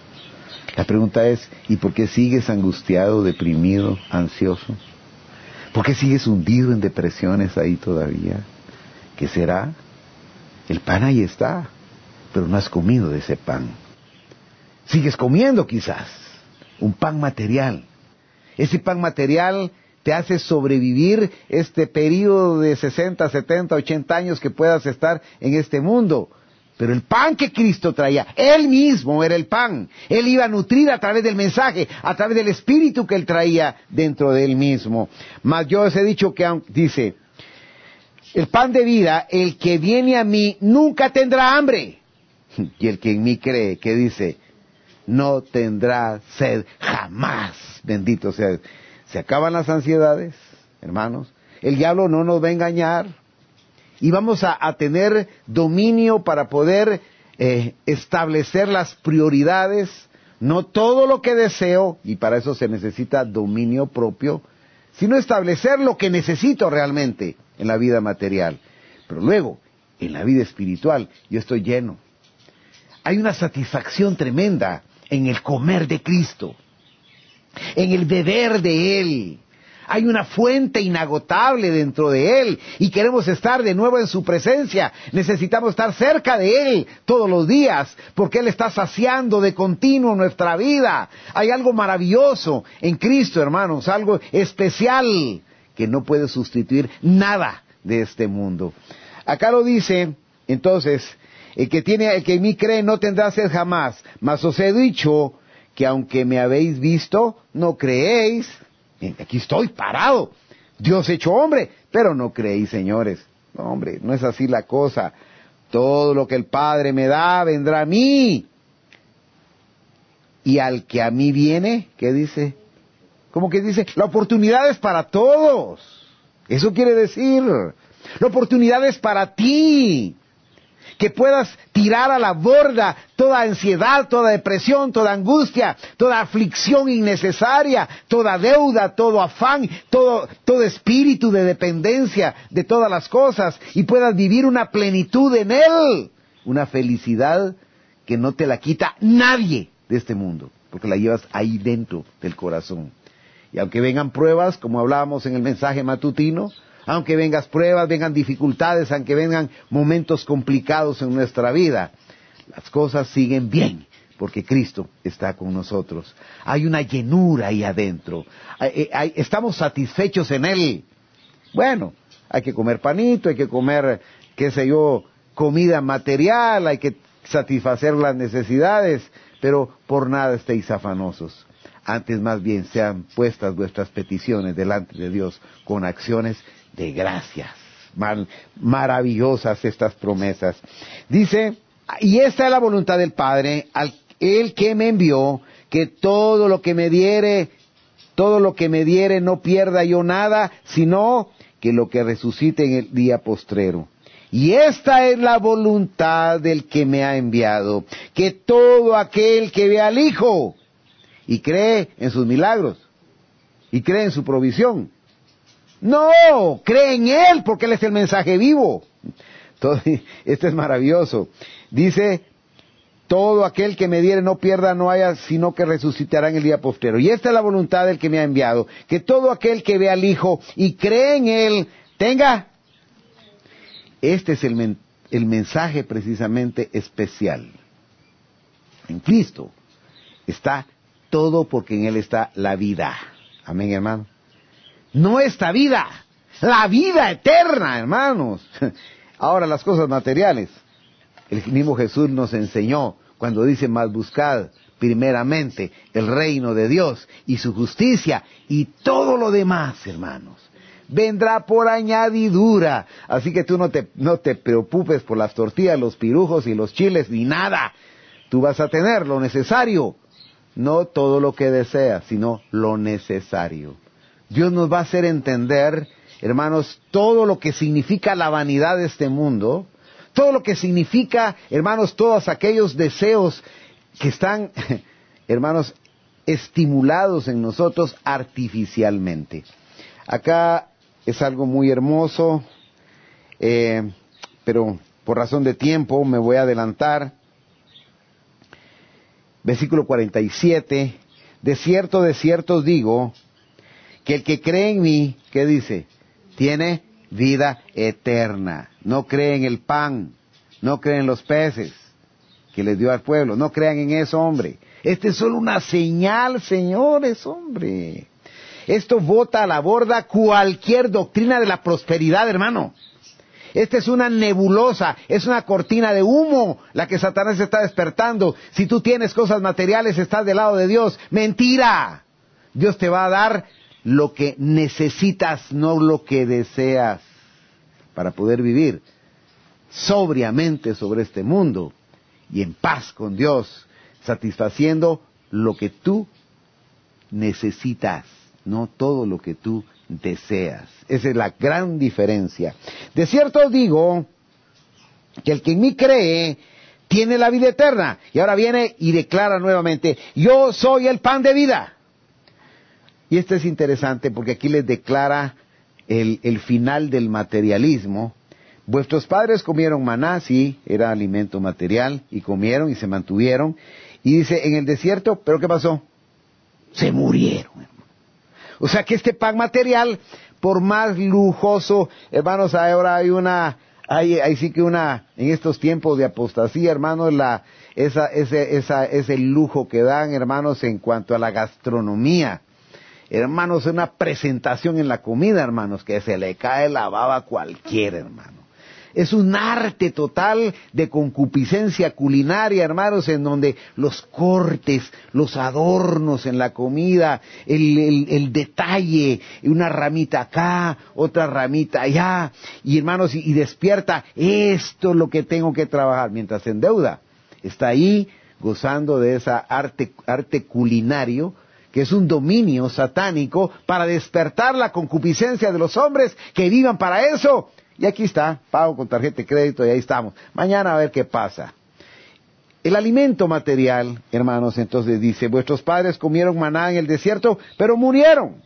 La pregunta es, ¿y por qué sigues angustiado, deprimido, ansioso? ¿Por qué sigues hundido en depresiones ahí todavía? ¿Qué será? El pan ahí está, pero no has comido de ese pan. Sigues comiendo quizás un pan material. Ese pan material te hace sobrevivir este periodo de sesenta, setenta, ochenta años que puedas estar en este mundo. Pero el pan que Cristo traía, Él mismo era el pan. Él iba a nutrir a través del mensaje, a través del espíritu que Él traía dentro de Él mismo. Mas yo os he dicho que, dice, el pan de vida, el que viene a mí, nunca tendrá hambre. Y el que en mí cree, que dice, no tendrá sed jamás. Bendito sea. Se acaban las ansiedades, hermanos. El diablo no nos va a engañar. Y vamos a, a tener dominio para poder eh, establecer las prioridades. No todo lo que deseo, y para eso se necesita dominio propio, sino establecer lo que necesito realmente en la vida material. Pero luego, en la vida espiritual, yo estoy lleno. Hay una satisfacción tremenda en el comer de Cristo, en el beber de Él. Hay una fuente inagotable dentro de Él y queremos estar de nuevo en su presencia. Necesitamos estar cerca de Él todos los días porque Él está saciando de continuo nuestra vida. Hay algo maravilloso en Cristo, hermanos, algo especial que no puede sustituir nada de este mundo. Acá lo dice, entonces, el que tiene, el que en mí cree no tendrá sed jamás, mas os he dicho que aunque me habéis visto, no creéis. Aquí estoy parado, Dios hecho hombre, pero no creéis, señores. No, hombre, no es así la cosa. Todo lo que el Padre me da vendrá a mí. Y al que a mí viene, ¿qué dice? ¿Cómo que dice? La oportunidad es para todos. Eso quiere decir, la oportunidad es para ti. Que puedas tirar a la borda toda ansiedad, toda depresión, toda angustia, toda aflicción innecesaria, toda deuda, todo afán, todo, todo espíritu de dependencia de todas las cosas y puedas vivir una plenitud en Él, una felicidad que no te la quita nadie de este mundo, porque la llevas ahí dentro del corazón. Y aunque vengan pruebas, como hablábamos en el mensaje matutino, aunque vengan pruebas, vengan dificultades, aunque vengan momentos complicados en nuestra vida, las cosas siguen bien, porque Cristo está con nosotros. Hay una llenura ahí adentro. Hay, hay, estamos satisfechos en Él. Bueno, hay que comer panito, hay que comer, qué sé yo, comida material, hay que satisfacer las necesidades, pero por nada estéis afanosos. Antes más bien sean puestas vuestras peticiones delante de Dios con acciones de gracias. Mar- maravillosas estas promesas. Dice, y esta es la voluntad del Padre, al el que me envió, que todo lo que me diere, todo lo que me diere no pierda yo nada, sino que lo que resucite en el día postrero. Y esta es la voluntad del que me ha enviado, que todo aquel que ve al Hijo y cree en sus milagros, y cree en su provisión, no, cree en Él, porque Él es el mensaje vivo. Entonces, esto es maravilloso. Dice, todo aquel que me diere no pierda, no haya, sino que resucitará en el día postrero. Y esta es la voluntad del que me ha enviado, que todo aquel que ve al Hijo y cree en Él, tenga. Este es el, men- el mensaje precisamente especial. En Cristo está todo, porque en Él está la vida. Amén, hermano. No esta vida, la vida eterna, hermanos. Ahora las cosas materiales. El mismo Jesús nos enseñó cuando dice, mas buscad primeramente el reino de Dios y su justicia y todo lo demás, hermanos, vendrá por añadidura. Así que tú no te, no te preocupes por las tortillas, los pirujos y los chiles, ni nada. Tú vas a tener lo necesario. No todo lo que deseas, sino lo necesario. Dios nos va a hacer entender, hermanos, todo lo que significa la vanidad de este mundo, todo lo que significa, hermanos, todos aquellos deseos que están, hermanos, estimulados en nosotros artificialmente. Acá es algo muy hermoso, eh, pero por razón de tiempo me voy a adelantar. Versículo cuarenta y siete, de cierto, de cierto os digo, que el que cree en mí, ¿qué dice? Tiene vida eterna. No cree en el pan, no cree en los peces que les dio al pueblo, no crean en eso, hombre. Este es solo una señal, señores, hombre. Esto bota a la borda cualquier doctrina de la prosperidad, hermano. Esta es una nebulosa, es una cortina de humo la que Satanás está despertando. Si tú tienes cosas materiales, estás del lado de Dios. ¡Mentira! Dios te va a dar lo que necesitas, no lo que deseas, para poder vivir sobriamente sobre este mundo y en paz con Dios, satisfaciendo lo que tú necesitas, no todo lo que tú deseas. Esa es la gran diferencia. De cierto os digo que el que en mí cree tiene la vida eterna. Y ahora viene y declara nuevamente, yo soy el pan de vida. Y esto es interesante porque aquí les declara el, el final del materialismo. Vuestros padres comieron maná, sí, era alimento material, y comieron y se mantuvieron. Y dice, en el desierto, ¿pero qué pasó? Se murieron, hermano. O sea que este pan material, por más lujoso, hermanos, ahora hay una, hay, hay sí que una, en estos tiempos de apostasía, hermanos, la, esa, ese, esa, ese lujo que dan, hermanos, en cuanto a la gastronomía. Hermanos, una presentación en la comida, hermanos, que se le cae la baba a cualquiera, hermano. Es un arte total de concupiscencia culinaria, hermanos, en donde los cortes, los adornos en la comida, el, el, el detalle, una ramita acá, otra ramita allá, y hermanos, y, y despierta, esto es lo que tengo que trabajar, mientras se endeuda. Está ahí gozando de esa arte, arte culinario, que es un dominio satánico para despertar la concupiscencia de los hombres que vivan para eso. Y aquí está, pago con tarjeta de crédito y ahí estamos. Mañana a ver qué pasa. El alimento material, hermanos, entonces dice, vuestros padres comieron maná en el desierto, pero murieron.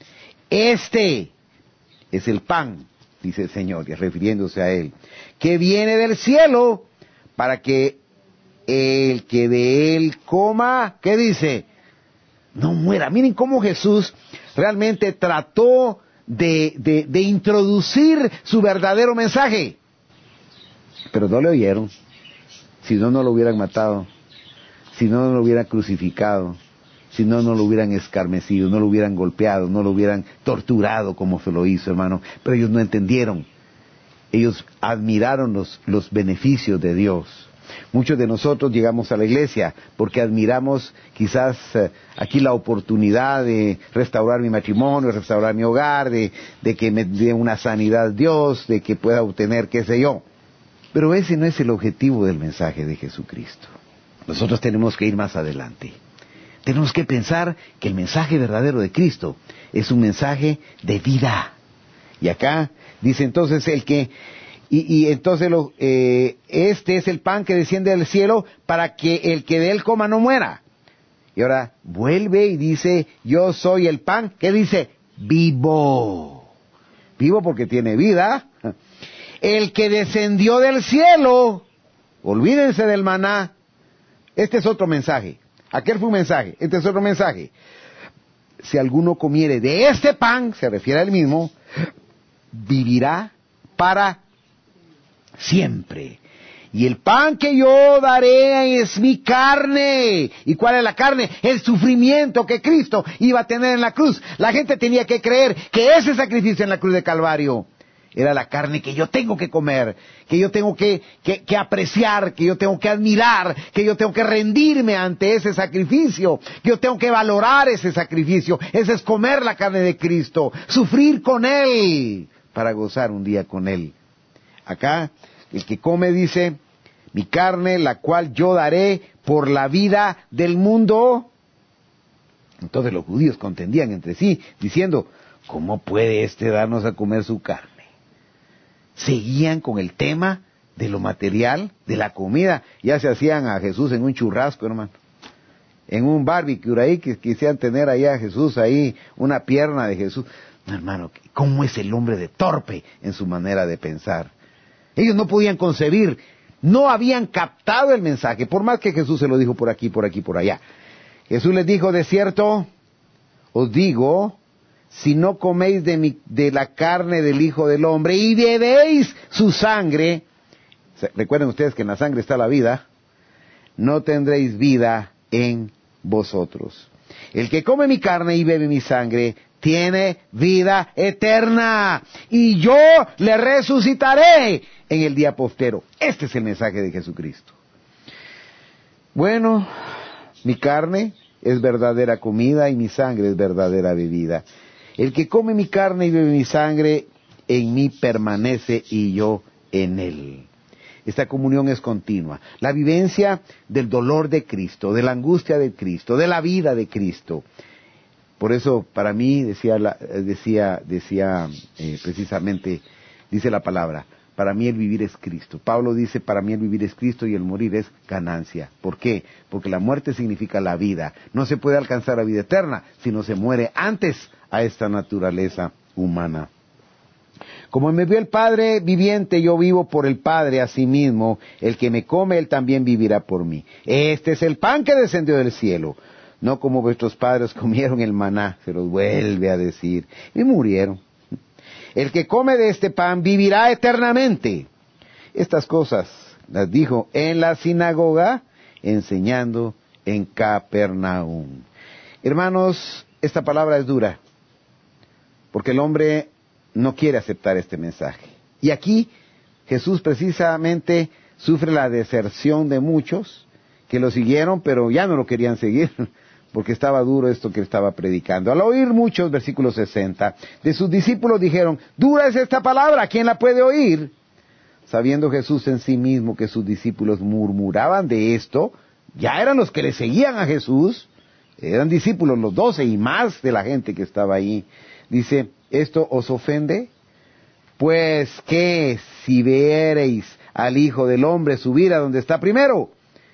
Este es el pan, dice el Señor, y refiriéndose a él, que viene del cielo para que el que de él coma, ¿qué dice? No muera. Miren cómo Jesús realmente trató De, de, de introducir su verdadero mensaje. Pero no le oyeron. Si no, no lo hubieran matado. Si no, no lo hubieran crucificado. Si no, no lo hubieran escarmecido, no lo hubieran golpeado, no lo hubieran torturado como se lo hizo, hermano. Pero ellos no entendieron. Ellos admiraron los, los beneficios de Dios. Muchos de nosotros llegamos a la iglesia porque admiramos quizás eh, aquí la oportunidad de restaurar mi matrimonio, de restaurar mi hogar, de, de que me dé una sanidad Dios, de que pueda obtener qué sé yo. Pero ese no es el objetivo del mensaje de Jesucristo. Nosotros tenemos que ir más adelante. Tenemos que pensar que el mensaje verdadero de Cristo es un mensaje de vida. Y acá dice entonces el que... Y, y entonces lo, eh, este es el pan que desciende del cielo para que el que de él coma no muera. Y ahora vuelve y dice, yo soy el pan, ¿qué dice? Vivo. Vivo porque tiene vida. El que descendió del cielo, olvídense del maná. Este es otro mensaje. Aquel fue un mensaje, este es otro mensaje. Si alguno comiere de este pan, se refiere al mismo, vivirá para siempre. Y el pan que yo daré es mi carne. ¿Y cuál es la carne? El sufrimiento que Cristo iba a tener en la cruz. La gente tenía que creer que ese sacrificio en la cruz de Calvario era la carne que yo tengo que comer, que yo tengo que, que, que apreciar, que yo tengo que admirar, que yo tengo que rendirme ante ese sacrificio, que yo tengo que valorar ese sacrificio. Ese es comer la carne de Cristo, sufrir con Él, para gozar un día con Él. Acá, el que come dice, mi carne, la cual yo daré por la vida del mundo. Entonces los judíos contendían entre sí, diciendo, ¿cómo puede éste darnos a comer su carne? Seguían con el tema de lo material, de la comida. Ya se hacían a Jesús en un churrasco, hermano. En un barbecue ahí, que quisieran tener ahí a Jesús, ahí, una pierna de Jesús. No, hermano, ¿cómo es el hombre de torpe en su manera de pensar? Ellos no podían concebir, no habían captado el mensaje, por más que Jesús se lo dijo por aquí, por aquí, por allá. Jesús les dijo, de cierto, os digo, si no coméis de, mi, de la carne del Hijo del Hombre y bebéis su sangre, recuerden ustedes que en la sangre está la vida, no tendréis vida en vosotros. El que come mi carne y bebe mi sangre tiene vida eterna, y yo le resucitaré en el día postrero. Este es el mensaje de Jesucristo. Bueno, mi carne es verdadera comida y mi sangre es verdadera bebida. El que come mi carne y bebe mi sangre, en mí permanece y yo en él. Esta comunión es continua. La vivencia del dolor de Cristo, de la angustia de Cristo, de la vida de Cristo. Por eso, para mí, decía, la, decía, decía eh, precisamente, dice la palabra, para mí el vivir es Cristo. Pablo dice, para mí el vivir es Cristo y el morir es ganancia. ¿Por qué? Porque la muerte significa la vida. No se puede alcanzar la vida eterna si no se muere antes a esta naturaleza humana. Como me vio el Padre viviente, yo vivo por el Padre, asimismo, el que me come, él también vivirá por mí. Este es el pan que descendió del cielo. No como vuestros padres comieron el maná, se los vuelve a decir, y murieron. El que come de este pan vivirá eternamente. Estas cosas las dijo en la sinagoga, enseñando en Capernaum. Hermanos, esta palabra es dura, porque el hombre no quiere aceptar este mensaje. Y aquí Jesús precisamente sufre la deserción de muchos que lo siguieron, pero ya no lo querían seguir, porque estaba duro esto que estaba predicando. Al oír muchos, versículo sesenta, de sus discípulos dijeron, dura es esta palabra, ¿quién la puede oír? Sabiendo Jesús en sí mismo que sus discípulos murmuraban de esto, ya eran los que le seguían a Jesús, eran discípulos los doce y más de la gente que estaba ahí. Dice, ¿esto os ofende? Pues que si viereis al Hijo del Hombre subir a donde está primero.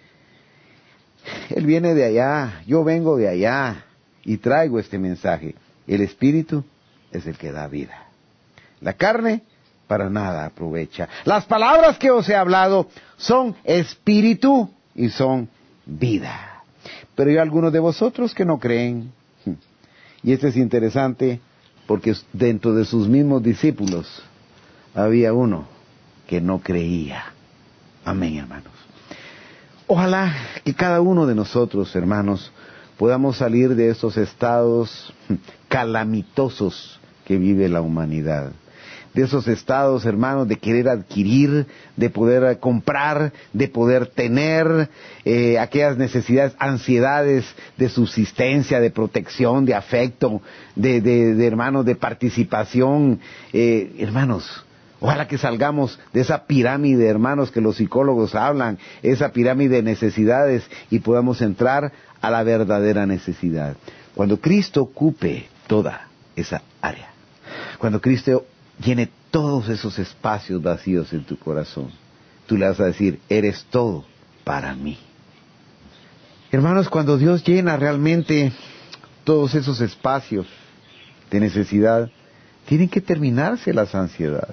Él viene de allá, yo vengo de allá y traigo este mensaje. El Espíritu es el que da vida. La carne para nada aprovecha. Las palabras que os he hablado son espíritu y son vida. Pero hay algunos de vosotros que no creen. Y esto es interesante porque dentro de sus mismos discípulos había uno que no creía. Amén, hermanos. Ojalá que cada uno de nosotros, hermanos, podamos salir de estos estados calamitosos que vive la humanidad. De esos estados, hermanos, de querer adquirir, de poder comprar, de poder tener, eh, aquellas necesidades, ansiedades de subsistencia, de protección, de afecto, de, de, de hermanos, de participación. Eh, hermanos, ojalá que salgamos de esa pirámide, hermanos, que los psicólogos hablan, esa pirámide de necesidades, y podamos entrar a la verdadera necesidad. Cuando Cristo ocupe toda esa área, cuando Cristo llene todos esos espacios vacíos en tu corazón, tú le vas a decir, eres todo para mí. Hermanos, cuando Dios llena realmente todos esos espacios de necesidad, tienen que terminarse las ansiedades.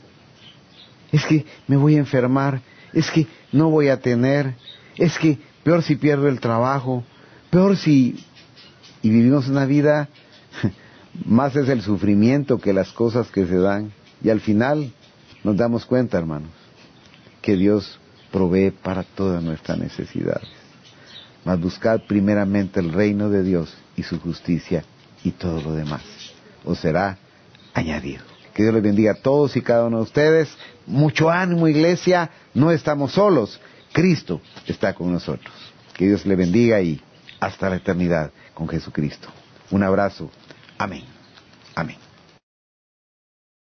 Es que me voy a enfermar, es que no voy a tener, es que peor si pierdo el trabajo, peor si... Y vivimos una vida... Más es el sufrimiento que las cosas que se dan. Y al final nos damos cuenta, hermanos, que Dios provee para todas nuestras necesidades. Mas buscad primeramente el reino de Dios y su justicia, y todo lo demás os será añadido. Que Dios les bendiga a todos y cada uno de ustedes. Mucho ánimo, iglesia. No estamos solos. Cristo está con nosotros. Que Dios les bendiga y hasta la eternidad con Jesucristo. Un abrazo. Amén. Amén.